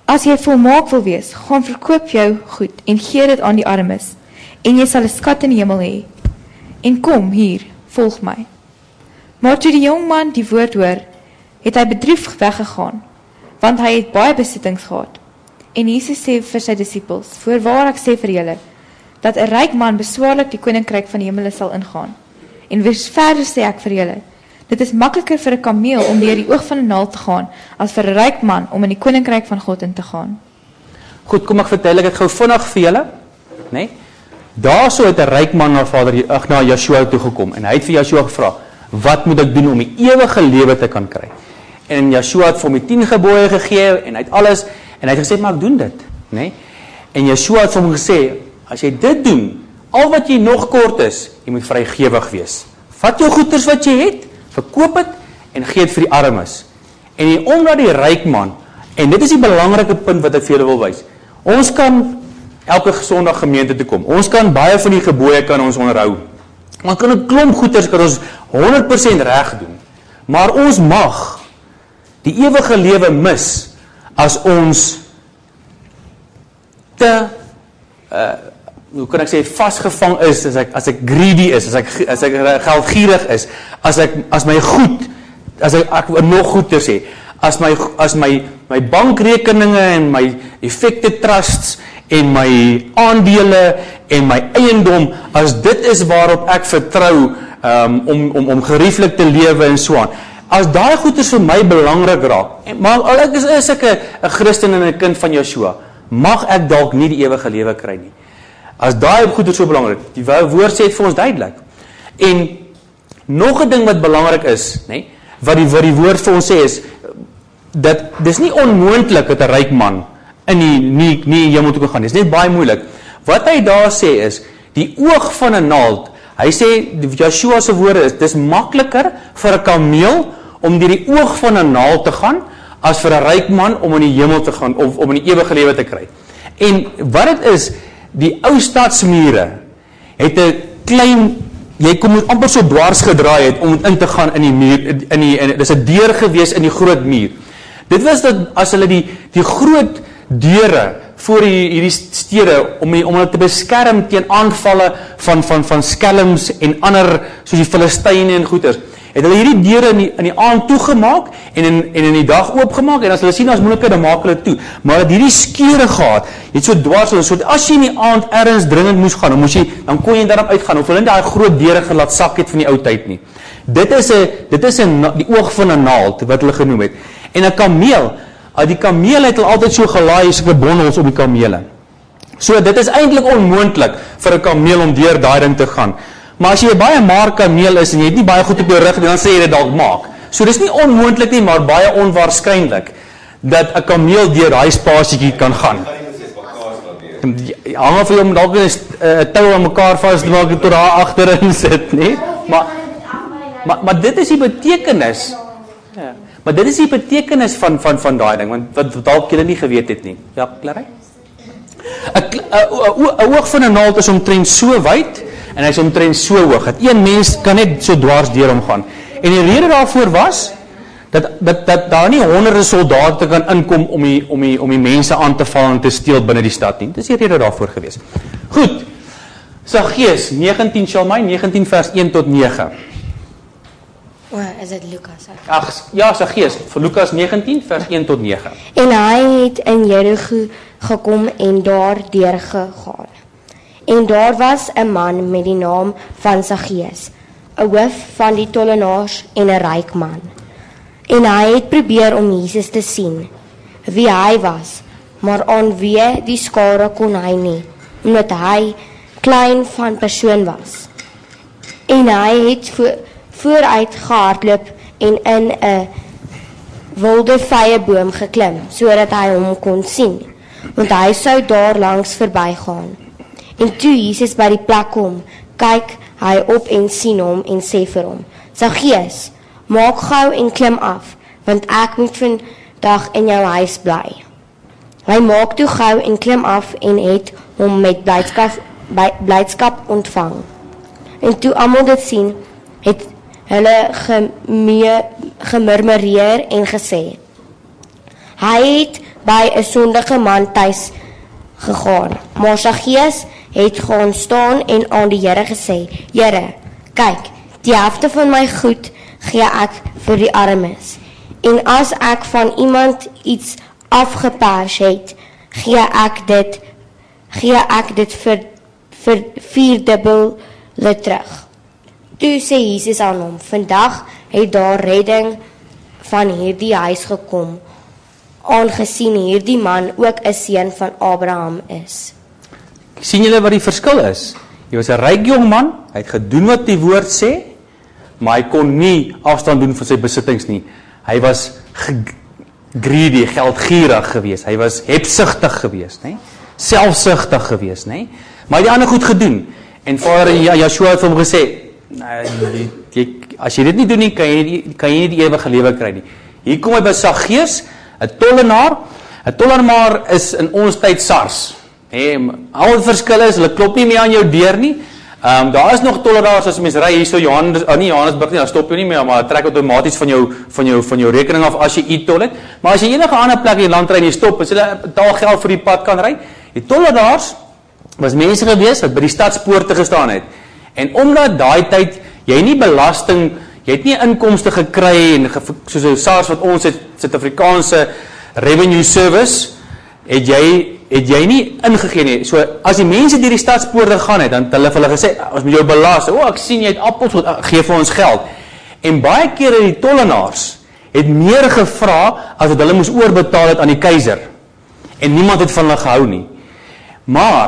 As jy volmaak wil wees, gaan verkoop jou goed en gee dit aan die armes, en jy sal 'n skat in die hemel hê. En kom hier, volg my. Maar toe die jong man die woord hoor, het hy bedroef weggegaan, want hy het baie besittings gehad. En Jesus sê vir sy disippels, voorwaar ek sê vir julle, dat 'n ryk man beswaarlik die koninkryk van die hemele sal ingaan. En weer verder sê ek vir julle, dit is makliker vir 'n kameel om deur die oog van 'n naald te gaan, as vir 'n ryk man om in die koninkryk van God in te gaan. Goed, kom ek vertel ek het gou vinnig vir julle, né? Daarso het 'n ryk man na Vader ag na Joshua toe gekom en hy het vir Joshua gevra, wat moet ek doen om die ewige lewe te kan kry? En Joshua het vir hom die tien gebooie gegee en hy het alles en hy het gesê, maar ek doen dit, né? En Joshua het vir hom gesê, as jy dit doen, al wat jy nog kort is, jy moet vrygewig wees. Vat jou goederes wat jy het, verkoop dit en gee dit vir die armes. En die omdat die ryk man, en dit is die belangrike punt wat ek vir julle wil wys. Ons kan elke Sondag gemeente toe kom. Ons kan baie van die gebooie kan ons onderhou. Ons kan 'n klomp goeders kan ons honderd persent reg doen. Maar ons mag die ewige lewe mis as ons te uh, hoe kan ek sê vasgevang is, as ek as ek greedy is, as ek as ek geldgierig is, as ek as my goed, as ek, ek nog goeder sê, as my as my my bankrekeninge en my effective trusts en my aandele en my eiendom, as dit is waarop ek vertrou um, om om om gerieflik te lewe en so aan. As daai goeders vir my belangrik raak, maar al ek is, is ek 'n Christen en 'n kind van Joshua, mag ek dalk nie die ewige lewe kry nie. As daai goeders so belangrik, die woord sê dit vir ons duidelik. En nog 'n ding wat belangrik is, nê, wat die wat die woord vir ons sê is dat dis nie onmoontlik dat 'n ryk man in die nie nie hemel toe kan gaan. Dis net baie moeilik. Wat hy daar sê is die oog van 'n naald. Hy sê Joshua se woorde is dis makliker vir 'n kameel om deur die oog van 'n naald te gaan as vir 'n ryk man om in die hemel te gaan of om in die ewige lewe te kry. En wat dit is, die ou stadsmure het 'n klein, jy kom moet amper so dwars gedraai het om in te gaan in die muur in die in, dis 'n deur gewees in die groot muur. Dit was dat as hulle die die groot deure voor die, hierdie stede om die, om hulle te beskerm teen aanvalle van van van skelms en ander soos die Filistyne en goeters. Het hulle hierdie deure in die, in die aand toegemaak en in en in die dag oopgemaak en as hulle sien as moeilikheid dan maak hulle toe. Maar het hierdie skeure gehad. Het so dwars hulle so as jy in die aand ergens dringend moes gaan, dan moes jy dan kon jy daarop uitgaan of hulle net daai groot deure gelaat sak het van die ou tyd nie. Dit is 'n dit is 'n die oog van 'n naald wat hulle genoem het. En 'n kameel, die kameel het hulle altyd so gelaai sulke bondels op die kamele. So dit is eintlik onmoontlik vir 'n kameel om deur daai ding te gaan. Maar as jy 'n baie maar kameel is en jy het nie baie goed op jou rug nie, dan sê jy dit dalk maak. So dis nie onmoontlik nie, maar baie onwaarskynlik dat 'n kameel deur daai spasietjie kan gaan. Hang af vir jou om dalk 'n tou aan mekaar vas te maak tot daar agterin sit, nê? Maar maar maar dit is die betekenis. Ja. Maar dit is die betekenis van van van daai ding, want wat dalk julle nie geweet het nie. Ja, klaar hy? 'n oog van 'n naald is omtrent so wyd en hy's omtrent so hoog. Dat een mens kan net so dwars deur hom gaan. En die rede daarvoor was dat dat dat daar nie honderde soldate kan inkom om die om die om die mense aan te val en te steel binne die stad nie. Dis die rede daarvoor gewees. Goed. Saggeus negentien Shalmai negentien vers een tot nege. O, is dit Lukas? Ag, ja, Saggeus, vir Lukas negentien vers een tot nege. En hy het in Jerigo gekom en daar deurgegaan. En daar was 'n man met die naam van Saggeus, 'n hoof van die tollenaars en 'n ryk man. En hy het probeer om Jesus te sien, wie hy was, maar aan wie die skare kon hy nie, omdat hy klein van persoon was. En hy het vo- vooruit gehardloop en in 'n wilde vyeboom geklim, sodat hy hom kon sien, want hy sou daar langs verbygaan. En toe Jesus by die plek kom, kyk hy op en sien hom en sê vir hom, Saggeus, maak gou en klim af, want ek moet vandag in jou huis bly. Hy maak toe gou en klim af en het hom met blydskap, blydskap ontvang. En toe almal dit sien, het hulle gemee, gemurmureer en gesê, hy het by 'n sondige man tuis gegaan. Maar Saggeus het gaan staan en aan die Here gesê, Here, kyk, die helfte van my goed gee ek vir die armes. En as ek van iemand iets afgepers het, gee ek dit, gee ek dit vir, vir vierdubbel terug. Toe sê Jesus aan hom, vandag het daar redding van hierdie huis gekom, aangesien hierdie man ook 'n seun van Abraham is. Sien julle wat die verskil is? Hy was 'n ryk jong man, hy het gedoen wat die woord sê, maar hy kon nie afstand doen van sy besittings nie. Hy was greedy, geldgierig geweest. Hy was hebsugtig geweest, nê? Selfsugtig geweest, nê? Maar hy het die ander goed gedoen. En Vader Joshua het hom gesê, jy, jy, as jy dit nie doen nie, kan jy, kan jy nie die ewige lewe kry nie. Hier kom hy by Saggeus, 'n tollenaar. 'n Tollenaar is in ons tyd SARS. Hey, al die verskille is, hulle klop nie meer aan jou deur nie. Um, daar is nog tollenaars as mens ry hier so Johannes, oh nie Johannesburg nie, dan stop jy nie meer, maar trek outomaties van jou van jou van jou rekening af as jy e-tol het. Maar as jy enige ander plek in die land ry en jy stop, as jy betaal geld vir die pad kan ry. Die tollenaars was mense gewees wat by die stadspoorte gestaan het. En omdat daai tyd jy nie belasting, jy het nie inkomste gekry en soos 'n SARS wat ons het, Suid-Afrikaanse Revenue Service, het jy het jy nie ingegee nie. So as die mense deur die stadspoorte gaan het, dan het hulle vir hulle gesê, ons moet jou belas. O, ek sien jy het appels, gee vir ons geld. En baie kere die tollenaars het meer gevra as wat hulle moes oorbetaal het aan die keiser. En niemand het van hulle gehou nie. Maar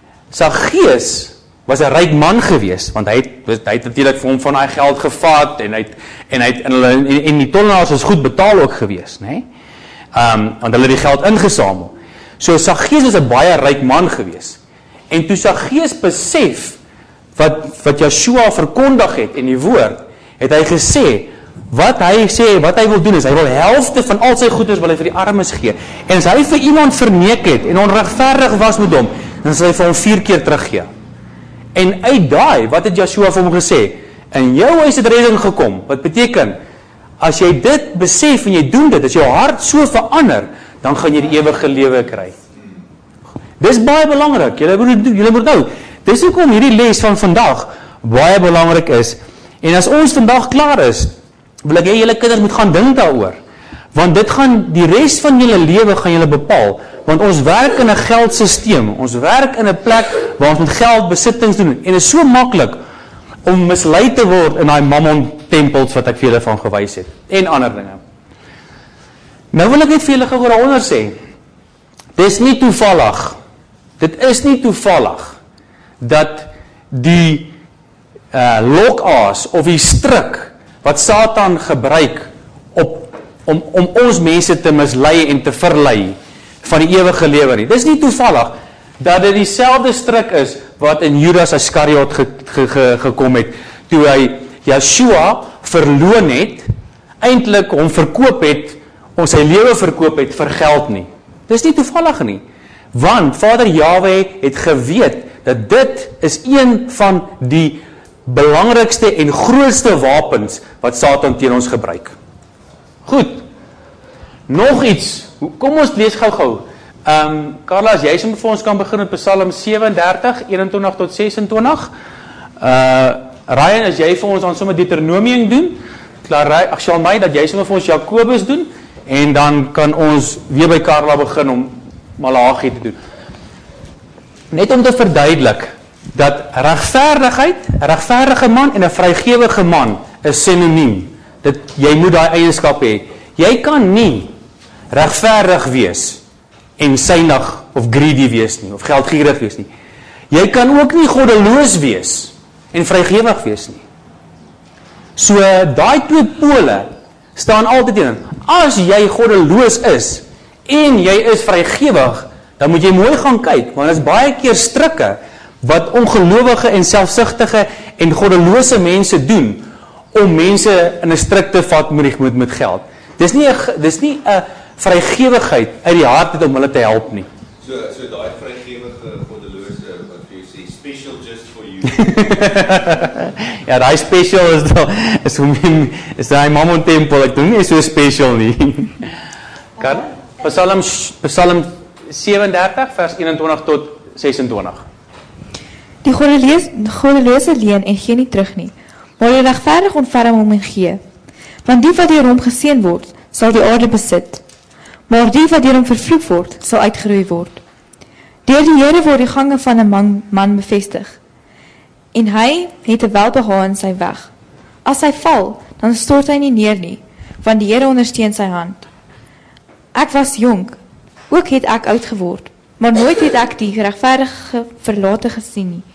Saggeus was 'n ryk man geweest, want hy het hy het natuurlik vir hom van daai geld gevat en hy het en hy het en hulle en, en die tollenaars was goed betaal ook geweest, nê? Ehm um, want hulle het die geld ingesamel. So Saggeus was 'n baie ryk man geweest. En toe Saggeus besef wat wat Joshua verkondig het in die woord, het hy gesê wat hy sê, wat hy wil doen is hy wil helfte van al sy goederes wil hy vir die armes gee. En as hy vir iemand verneek het en onregverdig was met hom, dan sal hy vir hom vier keer teruggee. En uit daai, wat het Joshua vir hom gesê? In jou huis het redding gekom. Wat beteken, as jy dit besef en jy doen dit, as jou hart so verander, dan gaan jy die ewige lewe kry. Dis baie belangrik. Julle moet julle moet nou. Dis hoekom hierdie les van vandag baie belangrik is. En as ons vandag klaar is, wil ek hê julle kinders moet gaan dink daaroor. Want dit gaan die res van julle lewe gaan julle bepaal. Want ons werk in 'n geldstelsel. Ons werk in 'n plek waar ons met geld besittings doen. En dit is so maklik om mislei te word in daai mammon tempels wat ek vir julle van gewys het en ander dinge. Nou wil ek net vir julle gou daaronder sê. Dis nie toevallig. Dit is nie toevallig dat die uh, lokaas of die stryk wat Satan gebruik op om om ons mense te mislei en te verlei van die ewige lewe nie. Dis nie toevallig dat dit dieselfde stryk is wat in Judas Iskariot ge, ge, ge, gekom het toe hy Joshua verloon het, eintlik hom verkoop het, ons sy lewe verkoop het vir geld nie. Dis nie toevallig nie, want Vader Jahwe het geweet dat dit is een van die belangrikste en grootste wapens wat Satan teen ons gebruik. Goed, nog iets, kom ons lees gou-gou. Um, Carla, as jy sommer vir ons kan begin met Psalm sewe-en-dertig, een-en-twintig tot ses-en-twintig. Uh, Ryan, as jy vir ons dan sommer Deuteronomium doen, klaar, ag sal my dat jy sommer vir ons Jakobus doen, en dan kan ons weer by Carla begin om Malagi te doen. Net om te verduidelik, dat regverdigheid, 'n regverdige man en 'n vrygewige man is sinoniem. Dit, jy moet daai eienskap hê. Jy kan nie regverdig wees en synig of greedy wees nie, of geldgierig wees nie. Jy kan ook nie goddeloos wees en vrygewig wees nie. So, daai twee pole staan altyd in. As jy goddeloos is en jy is vrygewig, dan moet jy mooi gaan kyk, want dit is baie keer strikke wat ongelowige en selfsugtige en goddelose mense doen om mense in 'n stryk te vat met, met, met geld. Dis nie 'n dis nie 'n vrygewigheid uit die hart om hulle te help nie. So so daai vrygewige goddelose wat vir jou sê special just for you. Ja, daai special is dan is hoe min is daai mammon tempel, ek dink nie so special nie. Kan? Psalm, Psalm sevenendertig vers eenentwintig tot sesentwintig. Die goddeloos- goddelose leen en gee nie terug nie, maar die regverdig ontferm hom en gee. Want die wat deur hom geseën word, sal die aarde besit, maar die wat deur hom vervloek word, sal uitgeroei word. Deur die Here word die gange van 'n man, man bevestig, en hy het 'n welbehae in sy weg. As hy val, dan stort hy nie neer nie, want die Here ondersteun sy hand. Ek was jonk, ook het ek oud geword, maar nooit het ek die regverdige verlate gesien nie,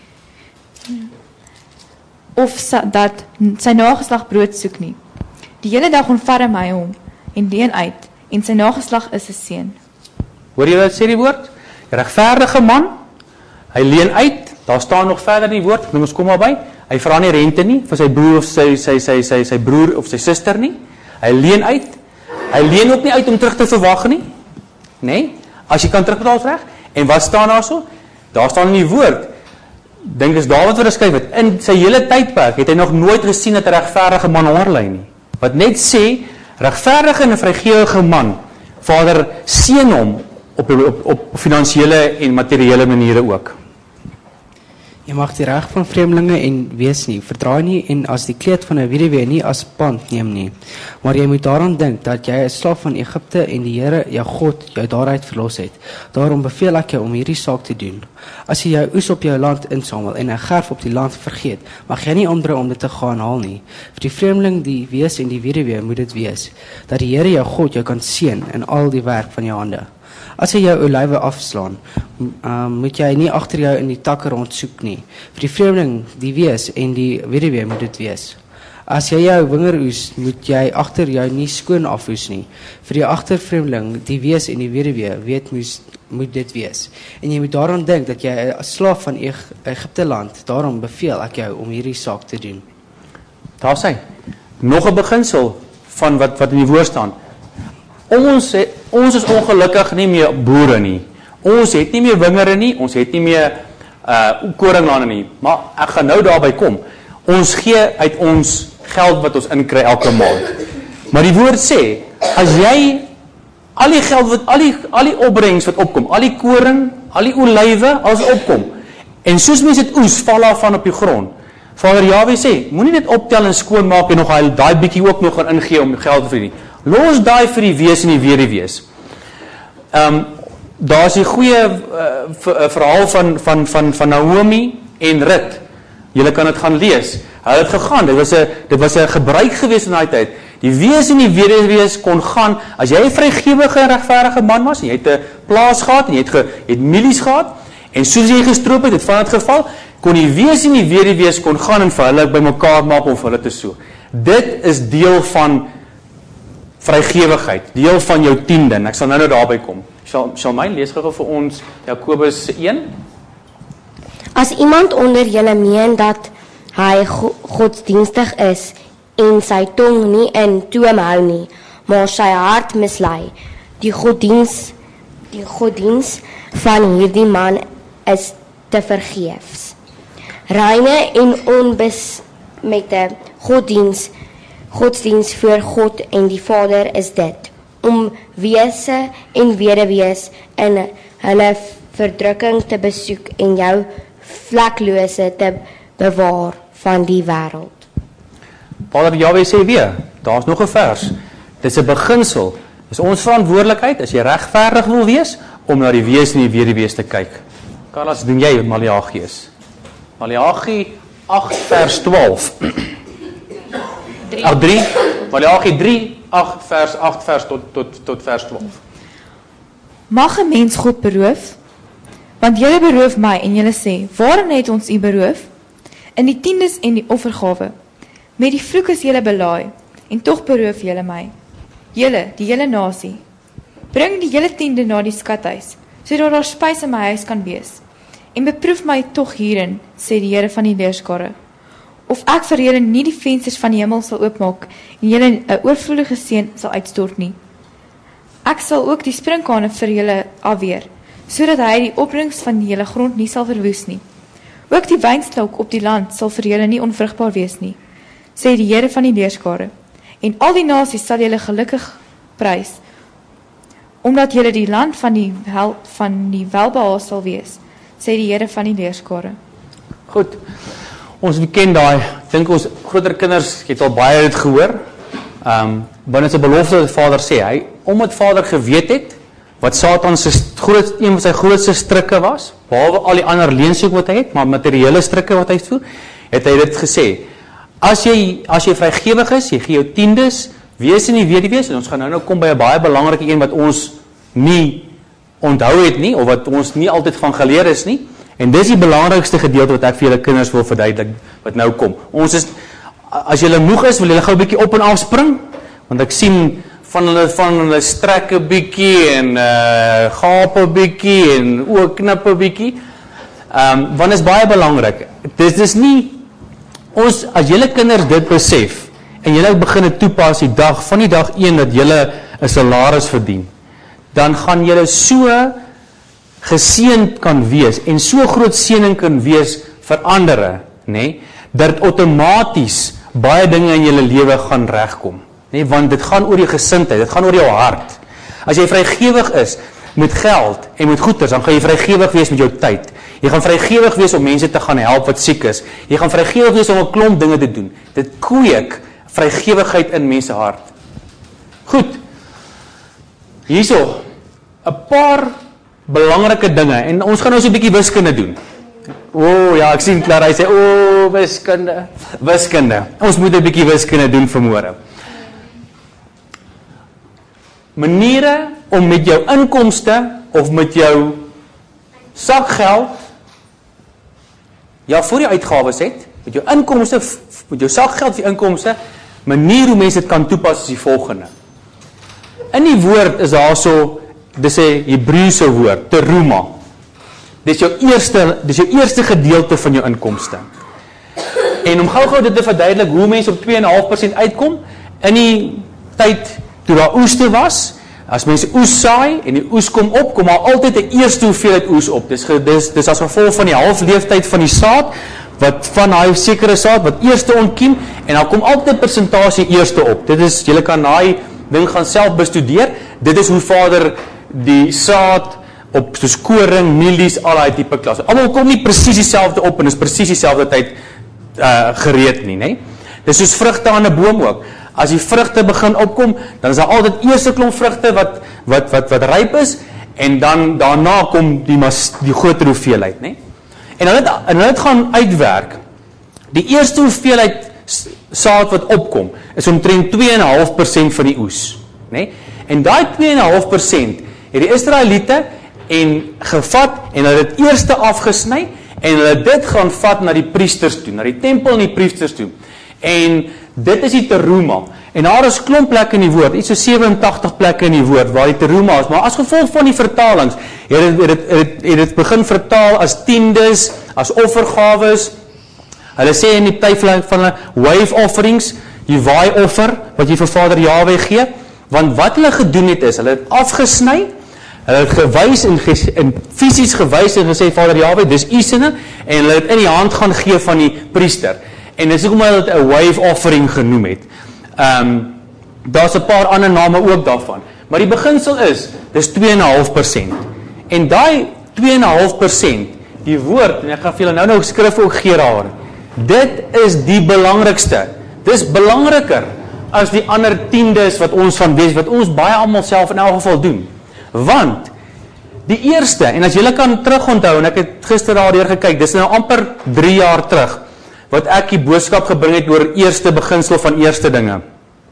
of sa, dat sy nageslag brood soek nie. Die hele dag ontferm hy hom, en leen uit, en sy nageslag is 'n seën. Hoor jy wat sê die woord? Die regverdige man, hy leen uit, daar staan nog verder in die woord, ons kom maar by, hy vra nie rente nie, vir sy broer of sy, sy, sy, sy, sy broer of sy suster nie, hy leen uit, hy leen ook nie uit om terug te verwag nie, nee, as jy kan terugbetaal reg, en wat staan daar so? Daar staan in die woord, dink is Dawid wat geskryf het, in sy hele tydperk het hy nog nooit gesien dat 'n regverdige man honger ly nie, wat net sê, regverdige en 'n vrygewige man, Vader seën hom op, op, op finansiële en materiële maniere ook. Jy mag die reg van vreemdelinge en wees nie, verdraai nie en as die kleed van 'n weduwee nie as pand neem nie. Maar jy moet daaraan dink dat jy 'n slaaf van Egipte en die Here, jou God, jou daaruit verlos het. Daarom beveel ek jou om hierdie saak te doen. As jy jou oes op jou land insamel en 'n gerf op die land vergeet, mag jy nie omdraai om dit te gaan haal nie. Vir die vreemdeling, die wees en die weduwee moet dit wees, dat die Here jou God jou kan seën in al die werk van jou hande. As jy jou olywe afslaan, um, moet jy nie agter jou in die takke rondsoek nie. Vir die vreemdeling, die wees en die weduwee moet dit wees. As jy jou winger oes, moet jy agter jou nie skoon afhoes nie. Vir die agtervreemdeling, die wees en die weduwee, weet moes, moet dit wees. En jy moet daaraan dink dat jy 'n slaaf van Egipte land, daarom beveel ek jou om hierdie saak te doen. Daar sê, nog 'n beginsel van wat, wat in die woord staan. Ons, het, ons is ongelukkig nie meer boere nie. Ons het nie meer wingerde nie, ons het nie meer uh, koringlande nie. Maar ek gaan nou daarby kom. Ons gee uit ons geld wat ons inkry elke maand. Maar die woord sê, as jy al die geld, wat, al die, al die opbrengs wat opkom, al die koring, al die olywe, as opkom, en soos mense dit oes, val daarvan op die grond. Vader Jahwe sê, moenie dit optel en skoonmaak en nog hy daai bietjie ook nog gaan ingee om geld te verdien. Los daai vir die wees en die weduwees. Ehm um, daar is 'n goeie uh, verhaal van van van van Naomi en Rut. Julle kan dit gaan lees. Hulle het gegaan. Dit was 'n dit was 'n gebruik gewees in daai tyd. Die wees en die weduwees kon gaan as jy 'n vrygewige en regverdige man was en jy het 'n plaas gehad en jy het ge, het milies gehad en soos jy gestroop het, het van dit geval, kon die wees en die weduwees kon gaan en vir hulle bymekaar maak om vir hulle te soek. Dit is deel van vrygewigheid, deel van jou tiende, en ek sal nou nou daarby kom. Sal, sal my lees gou vir ons Jakobus een? As iemand onder julle meen dat hy go godsdienstig is en sy tong nie in toom hou nie, maar sy hart mislei, die goddiens, die goddiens van hierdie man is te vergeefs. Reine en onbesmette goddiens Godsdienst voor God en die Vader is dit, om wese en weduwees in hulle verdrukking te besoek en jou vleklose te bewaar van die wêreld. Vader Jahwe sê weer, daar is nog 'n vers, dit is 'n beginsel, dit is ons verantwoordelikheid, as jy regverdig wil wees, om na die wees en die weduwees te kyk. Carlos, doen jy wat Maleagi is? Maleagi agt vers twaalf. Ag drie, Maleagi drie, agt vers agt vers tot tot tot vers twaalf. Mag 'n mens God beroof? Want julle beroof my en julle sê, waarom het ons u beroof? In die tiendes en die offergawe. Met die vloek is julle belaai en tog beroof julle my. Julle, die hele nasie. Bring die hele tiende na die skathuis, sodat daar spys in my huis kan wees. En beproef my tog hierin, sê die Here van die leerskare. Of ek vir julle nie die vensters van die hemel sal oopmaak en julle 'n oorvloedige seën sal uitstort nie. Ek sal ook die sprinkane vir julle afweer, sodat hy die opbrengs van die hele grond nie sal verwoes nie. Ook die wynstok op die land sal vir julle nie onvrugbaar wees nie, sê die Here van die leerskare. En al die nasies sal julle gelukkig prys, omdat julle die land van die, wel, van die welbehaag sal wees, sê die Here van die leerskare. Goed, ons ken daai, ek dink ons groter kinders het al baie dit gehoor, um, want dit is 'n belofte wat Vader sê, hy, omdat Vader geweet het, wat Satan se groot, een van sy grootste strikke was, behalwe al die ander leensoek wat hy het, maar materiële strikke wat hy voer, het hy dit gesê, as jy, as jy vrygewig is, jy gee jou tiendes, wees en nie weduwees, en ons gaan nou nou kom by 'n baie belangrike een wat ons nie onthou het nie, of wat ons nie altyd van geleer is nie, en dis die belangrikste gedeelte wat ek vir julle kinders wil verduidelik, wat nou kom. Ons is, as julle moeg is, wil julle gou 'n bietjie op en af spring, want ek sien van hulle, van hulle strek 'n bietjie, en uh, gaap 'n bietjie, en oog knip 'n bietjie, um, want is baie belangrik. Dis dis nie, ons, as julle kinders dit besef, en julle begin dit toepas die dag, van die dag een dat julle 'n salaris verdien, dan gaan julle so geseënd kan wees, en so groot seëning kan wees vir ander, nee, dat outomaties baie dinge in julle lewe gaan regkom, nee, want dit gaan oor jou gesindheid, dit gaan oor jou hart. As jy vrygewig is met geld en met goeders, dan gaan jy vrygewig wees met jou tyd. Jy gaan vrygewig wees om mense te gaan help wat siek is. Jy gaan vrygewig wees om 'n klomp dinge te doen. Dit kweek vrygewigheid in mense hart. Goed. Hierso 'n paar belangrike dinge, en ons gaan nou so 'n bietjie wiskunde doen. O, oh, ja, ek sien klaar, hy sê, o, oh, wiskunde, wiskunde. Ons moet 'n bietjie wiskunde doen vanmôre. Maniere om met jou inkomste of met jou sakgeld, ja, voor jy uitgawes het, met jou inkomste, met jou sakgeld vir inkomste, manier hoe mense dit kan toepas is die volgende. In die woord is daar so, dis 'n Hebreëse woord, teruma. Dis jou eerste, dis jou eerste gedeelte van jou inkomste. En om gou-gou dit te verduidelik hoe mense op twee komma vyf persent uitkom, in die tyd toe daar oeste was, as mense oes saai en die oes kom op, kom daar altyd 'n eerste hoeveelheid oes op. Dis dis dis as gevolg van die halfleeftyd van die saad, wat van daai sekere saad wat eerste ontkiem, en dan kom altyd 'n persentasie eerste op. Dit is, julle kan daai ding gaan self bestudeer. Dit is hoe Vader die saad op soos koring, mielies, al daai tipe klasse. Almal kom nie presies dieselfde op en is presies dieselfde tyd uh, gereed nie, né? Dis soos vrugte aan 'n boom ook. As die vrugte begin opkom, dan is daar altyd eers 'n klomp vrugte wat wat wat wat ryp is, en dan daarna kom die mas, die groter hoeveelheid, né? En hulle het en hulle het gaan uitwerk. Die eerste hoeveelheid saad wat opkom is omtrent twee komma vyf persent van die oes, né? En daai twee komma vyf persent het die Israeliete en gevat en hulle het eerste afgesny en hulle dit gaan vat na die priesters toe, na die tempel en die priesters toe. En dit is die teruma. En daar is klomp plekke in die woord, iets so sewentig plekke in die woord waar die teruma is, maar as gevolg van die vertalings het dit het, het, het, het begin vertaal as tiendes, as offergawes. Hulle sê in die tyd van hulle wave offerings, die waai offer wat jy vir Vader Jahwe gee, want wat hulle gedoen het is, hulle het afgesny, hulle het gewys en, en fisies gewys en gesê, Vader Jahwe, dis u sinne, en hulle het in die hand gaan gee van die priester. En dis hoekom hulle dit 'n wave offering genoem het. Um, daar's 'n paar ander name ook daarvan. Maar die beginsel is, dis twee komma vyf persent. En daai twee komma vyf persent, die woord, en ek gaan vir julle nou nou skrif ook gee daar, dit is die belangrikste. Dis belangriker as die ander tiendes wat ons van weet, wat ons baie almal self in elk geval doen. Want, die eerste, en as julle kan terugonthou, en ek het gister daardeur gekyk, dis nou amper drie jaar terug, wat ek die boodskap gebring het oor eerste beginsel van eerste dinge.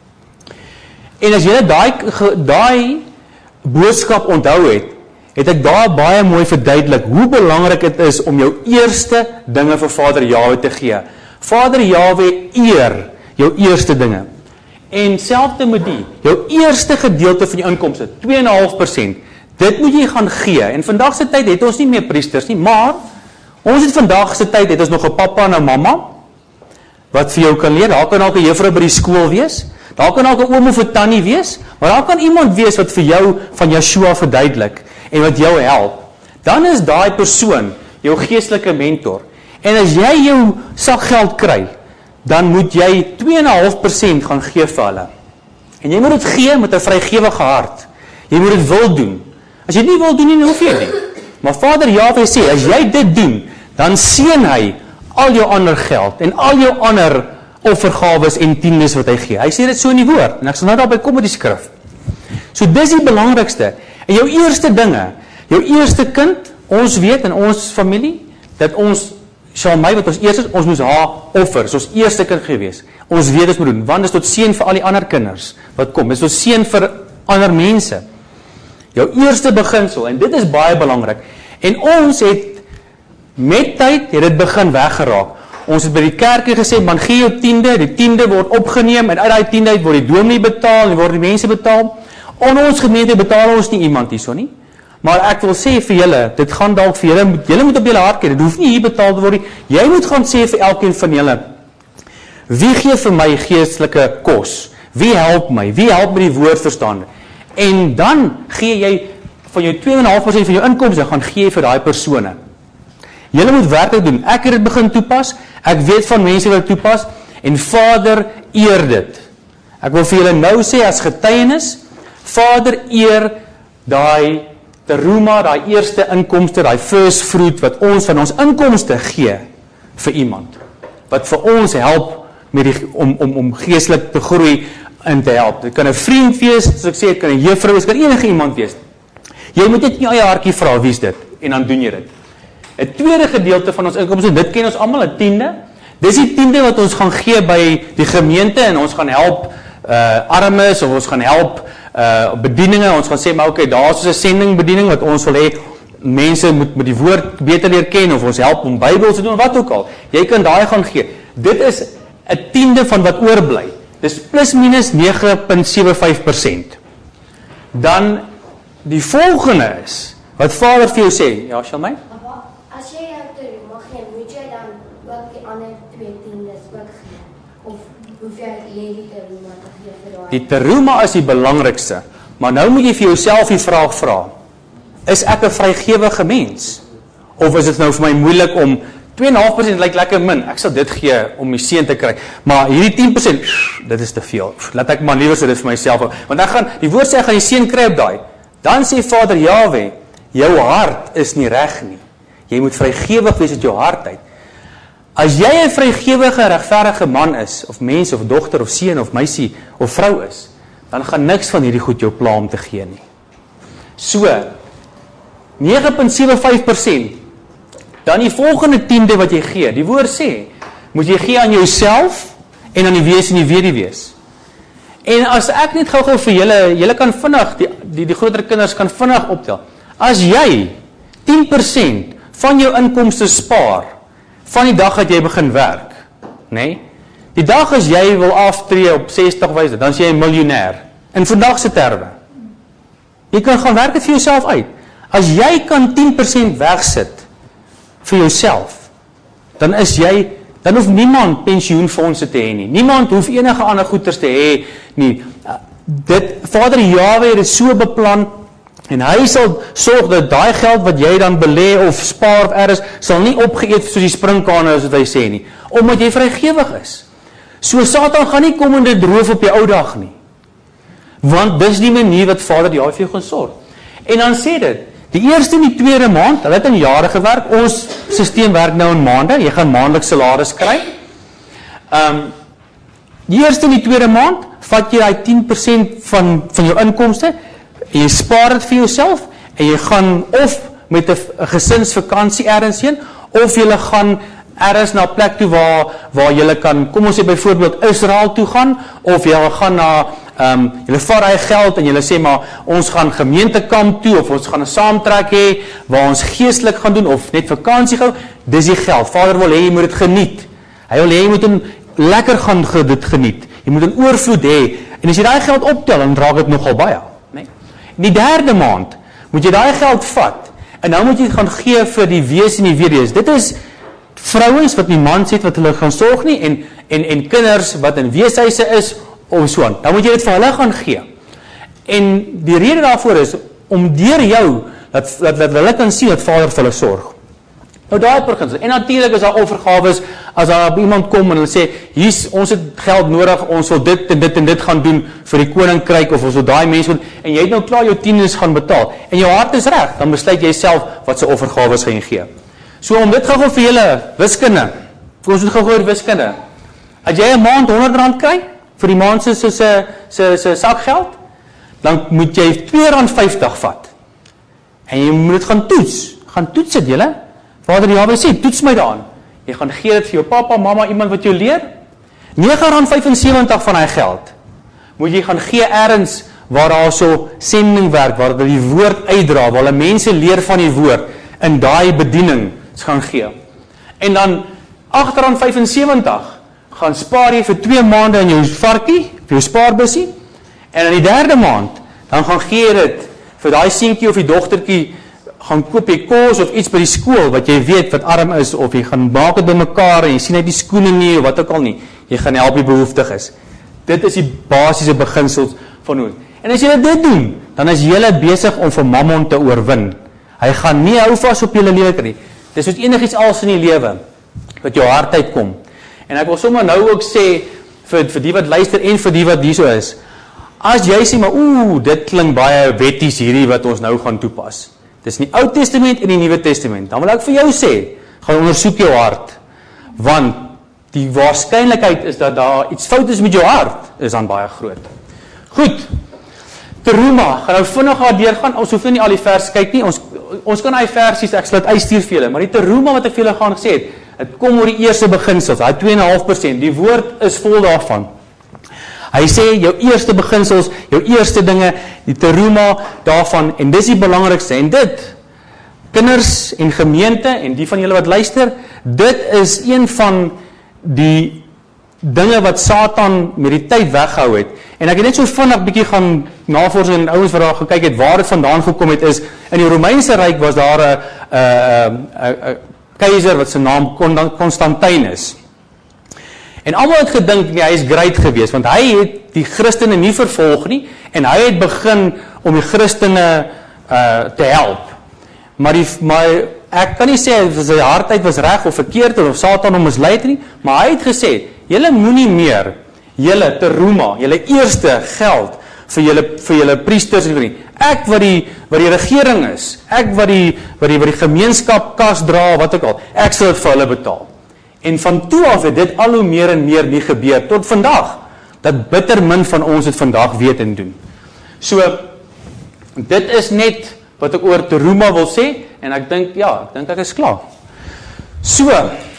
En as julle daai daai boodskap onthou het, het ek daar baie mooi verduidelik hoe belangrik dit is om jou eerste dinge vir Vader Jahwe te gee. Vader Jahwe eer jou eerste dinge. En selfde met die, jou eerste gedeelte van jou inkomste, twee komma vyf persent, dit moet jy gaan gee. En vandag se tyd het ons nie meer priesters nie, maar ons het vandag se tyd, het ons nog 'n pappa en 'n mamma, wat vir jou kan leer. Daar kan ook 'n juffrou by die skool wees, daar kan ook 'n oom of 'n tannie wees, maar daar kan iemand wees wat vir jou van Yeshua verduidelik, en wat jou help. Dan is daai persoon jou geestelike mentor. En as jy jou sakgeld kry, dan moet jy twee komma vyf persent gaan gee vir hulle. En jy moet dit gee met 'n vrygewige hart. Jy moet dit wil doen. As jy dit nie wil doen nie, dan hoef jy nie. Maar Vader Jahwe sê, as jy dit doen, dan seën hy al jou ander geld en al jou ander offergawes en tiendes wat hy gee. Hy sê dit so in die woord, en ek sal nou daarby kom met die skrif. So dis die belangrikste. En jou eerste dinge, jou eerste kind, ons weet in ons familie, dat ons, Shalmai wat ons eerste is, ons moes haar offer, is ons eerste kind gewees. Ons weet ons moet doen, want dit is tot seën vir al die ander kinders wat kom, dit is tot seën vir ander mense. Jou eerste beginsel, en dit is baie belangrik, en ons het met tyd, het dit begin weggeraak. Ons het by die kerkie gesê, man gee jou tiende, die tiende word opgeneem, en uit die tiende uit word die dominee betaal, en word die mense betaal. On ons gemeente betaal ons nie iemand hierso nie. Maar ek wil sê vir julle, dit gaan dalk vir julle, julle moet op julle hart kry, dit hoef nie hier betaal te word nie. Jy moet gaan sê vir elkeen van julle, wie gee vir my geestelike kos? Wie help my? Wie help my die woord verstaan? En dan gee jy van jou twee komma vyf persent van jou inkomste, gaan gee jy vir daai persone. Julle moet werklik doen. Ek het dit begin toepas, ek weet van mense wat dit toepas, en Vader eer dit. Ek wil vir julle nou sê as getuienis, Vader eer daai teruma, daai eerste inkomste, daai first fruit wat ons van ons inkomste gee vir iemand. Wat vir ons help met die, om, om, om geestelik te groei en te help. Dit kan 'n vriend wees, soos ek sê, dit kan 'n juffrou wees, dit kan enige iemand wees. Jy moet net in jou eie hartjie vra, wie is dit? En dan doen jy dit. 'n Tweede gedeelte van ons inkomste, dit ken ons almal, 'n tiende. Dis die tiende wat ons gaan gee by die gemeente en ons gaan help uh, armes of ons gaan help uh, bedieninge. Ons gaan sê, maar oké, okay, daar is 'n sendingbediening wat ons wil hê mense moet met die woord beter leer ken of ons help om Bybels te doen, wat ook al. Jy kan daai gaan gee. Dit is 'n tiende van wat oorbly. Dis plus minus nege komma sewe vyf persent. Dan die volgende is wat Vader vir jou sê, ja, Shalmai? As jy jou teruma gee, moet jy dan ook die ander twee tiendes ook gee? Of hoef jy jy die teruma te gee vir daai? Die teruma is die belangrikste, maar nou moet jy vir jouself die vraag vra, is ek 'n vrygewige mens? Of is dit nou vir my moeilik om twee komma vyf persent lyk lekker min, ek sal dit gee om die seën te kry, maar hierdie tien persent, dit is te veel, laat ek maar liewer sê dit vir myself, want ek gaan, die woord sê, ek gaan die seën kry op daai, dan sê Vader Jahwe, jou hart is nie reg nie, jy moet vrygewig wees uit jou hart uit. As jy 'n vrygewige, regverdige man is, of mens, of dogter, of seun, of meisie, of vrou is, dan gaan niks van hierdie goed jou pla om te gee nie. So, nege komma sewe vyf persent, dan die volgende tiende wat jy gee, die woord sê, moet jy gee aan jouself, en aan die wees en die wederwees. En as ek net gou-gou vir julle, julle kan vinnig, die, die, die groter kinders kan vinnig optel, as jy tien persent van jou inkomste spaar, van die dag dat jy begin werk, nee? Die dag as jy wil aftree op sestig wyse, dan is jy 'n miljonair, in vandag se terme. Jy kan gaan werk dit vir jouself uit. As jy kan tien persent wegsit, vir jouself, dan is jy, dan hoef niemand pensioenfondse te hê nie, niemand hoef enige ander goeders te hê nie, dit, Vader Jahwe het dit so beplan, en hy sal sorg dat daai geld wat jy dan belê of spaar of eers, sal nie opgeëet soos die sprinkane as wat hy sê nie, omdat jy vrygewig is. So Satan gaan nie kom en dit roof op die ou dag nie, want dis die manier wat Vader Jahwe vir jou gaan sorg. En dan sê dit, die eerste en die tweede maand, hulle het in jare gewerk, ons systeem werk nou in maande, jy gaan maandeliks salaris kry. Um, die eerste en die tweede maand, vat jy die tien persent van, van jou inkomste, en jy spaar dit vir jouself, en jy gaan of met 'n gesinsvakansie ergens heen, of jy gaan ergens na 'n plek toe waar, waar jy kan, kom ons sê byvoorbeeld Israel toe gaan, of jy gaan na, um, jy vat hy geld, en jy sê maar, ons gaan gemeentekamp toe, of ons gaan 'n saamtrek hê, waar ons geestelik gaan doen, of net vakansie gou, dis die geld. Vader wil hê, jy moet dit geniet. Hy wil hê, jy moet hom lekker gaan dit geniet. Jy moet 'n oorvloed hê, en as jy daai geld optel, dan raak dit nogal baie. Die derde maand, moet jy daai geld vat, en nou moet jy gaan gee vir die wees en die wederwees. Dit is vrouens wat nie mans het wat hulle gaan sorg nie, en, en, en kinders wat in weeshuise is, of so aan. Dan moet jy dit vir hulle gaan gee. En die rede daarvoor is, om deur jou, dat, dat, dat hulle kan sien dat Vader vir hulle sorg. Nou daai beginsel, en natuurlik is daar offergawes as daar iemand kom en hulle sê, hier's, ons het geld nodig, ons wil dit en dit en dit gaan doen vir die koninkryk, of ons wil daai mense doen, en jy het nou klaar jou tiendes gaan betaal, en jou hart is reg, dan besluit jy self wat sy offergawes gaan gee. So om dit gou vir julle, wiskunde, vir ons moet gou oor wiskunde, as jy 'n maand honderd rand kry, vir die maand se se se se sakgeld, dan moet jy twee rand vyftig vat, en jy moet dit gaan toets, gaan toets dit julle, Vader Jabé sê, toets my daan, jy gaan gee dit vir jou papa, mama, iemand wat jou leer, nege rand vyfensewentig van hy geld, moet jy gaan gee ergens, waar daar so sending werk, waar hulle die woord uitdra, waar hulle mense leer van die woord, in daai bediening gaan gee. En dan, agt rand vyfensewentig, gaan spaar jy vir twee maande in jou varkie, vir jou spaarbusie, en in die derde maand, dan gaan gee jy dit, vir daai seentjie of die dogtertjie, gaan koop jy kos of iets by die skool, wat jy weet wat arm is, of jy gaan maak het by mekaar, en jy sien uit die skoene nie, of wat ook al nie, jy gaan help die behoeftig is. Dit is die basiese beginsels van hoe. En as jy dit doen, dan is jy besig om vir Mammon te oorwin. Hy gaan nie hou vas op julle lewe nie. Dis soos enigiets als in die lewe, wat jou hart uitkom. En ek wil sommer nou ook sê, vir, vir die wat luister en vir die wat hier so is, as jy sê, maar oeh, dit klink baie wetties hierdie wat ons nou gaan toepas. Dis in die Ou Testament en die Nuwe Testament. Dan wil ek vir jou sê, gaan ondersoek jou hart, want die waarskynlikheid is dat daar iets fout is met jou hart, is dan baie groot. Goed, Teruma, gaan nou vinnig daar deurgaan, ons hoef nie al die vers kyk nie, ons, ons kan hy versies, ek sal dit uitstuur vir julle, maar die Teruma wat ek vir julle gaan gesê het, het kom oor die eerste beginsels, hy twee komma vyf persent, die woord is vol daarvan. Hy sê, jou eerste beginsels, jou eerste dinge, die Teruma daarvan, en dis die belangrikste, en dit, kinders en gemeente, en die van julle wat luister, dit is een van die dinge wat Satan met die tyd weggehou het, en ek het net so vinnig bietjie gaan navorsing en ouens wat daar gekyk het, waar dit vandaan gekom het is, in die Romeinse Ryk was daar 'n 'n 'n keiser wat sy naam Constantinus. En almal het gedink, nee, hy is great geweest, want hy het die Christene nie vervolg nie, en hy het begin om die Christene uh, te help. Maar, die, maar ek kan nie sê, sy hardheid was reg of verkeerd, of Satan hom mislei het nie, maar hy het gesê, julle moenie meer, julle Teruma, julle eerste geld, vir julle, vir julle priesters en nie. Ek wat die, wat die regering is, ek wat die, wat die, wat die gemeenskap kas dra, wat ook al, ek sal dit vir hulle betaal. En van toe af het dit al hoe meer en meer nie gebeur, tot vandag, dat bitter min van ons het vandag weet en doen. So, dit is net wat ek oor Teruma wil sê, en ek dink, ja, ek dink ek is klaar. So,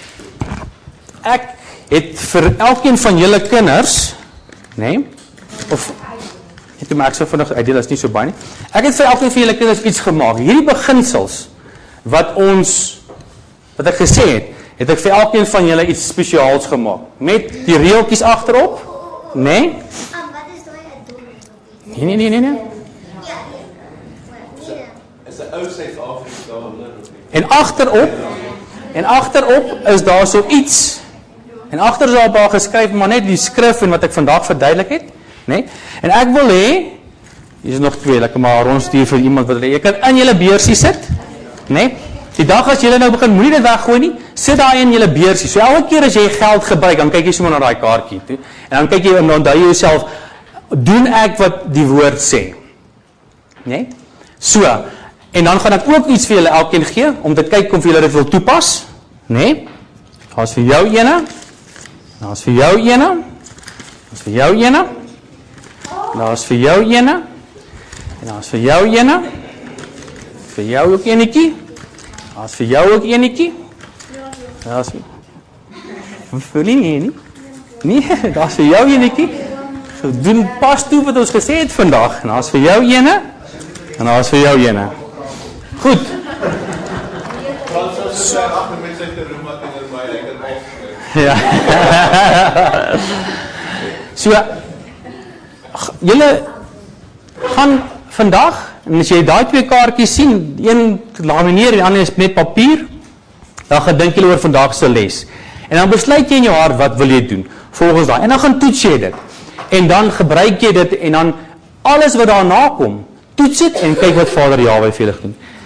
ek het vir elkeen van julle kinders, nee, of, het maar ek so vinnig uitdeel, is nie so baie nie, ek het vir elkeen van julle kinders iets gemaak, hierdie beginsels, wat ons, wat ek gesê het, het ek vir elkeen van julle iets spesiaals gemaak, met die reeltjies agterop, nee, nee, nee, nee, nee, nee, en agterop, en agterop is daar so iets, en agter is daar daar geskryf, maar net die skrif en wat ek vandag verduidelik het, nee, en ek wil hê, hier is nog twee, ek kan maar rondstuur vir iemand wat jy kan in julle beursie sit, nee, die dag as julle nou begin, moenie dit weggooi nie, sit daar in julle beursie, so elke keer as jy geld gebruik, dan kyk jy sommer na daai kaartjie toe, en dan kyk jy en dan onthou jy jouself, doen ek wat die woord sê, nee, so, en dan gaan ek ook iets vir julle elkeen gee, om te kyk of julle dit wil toepas, nee, daar is vir jou ene, daar is vir jou ene, daar is vir jou ene, daar is vir jou ene, en daar is vir jou ene, vir jou ook enetjie, daar is vir jou ook enetjie, daar is vir nie, nie, nie, nee, daar is vir jou enetjie, so doen pas toe wat ons gesê het vandag, en daar is vir jou ene, en daar is vir jou ene. Goed. Ja. So, julle gaan vandag, en as jy daai twee kaartjies sien, een lamineer en die ander is met papier, dan gedink julle oor vandag se les. En dan besluit jy in jou hart, wat wil jy doen, volgens daai, en dan gaan toets jy dit, en dan gebruik jy dit, en dan alles wat daarna kom, toets dit, en kyk wat Vader Jahwe vir julle doen.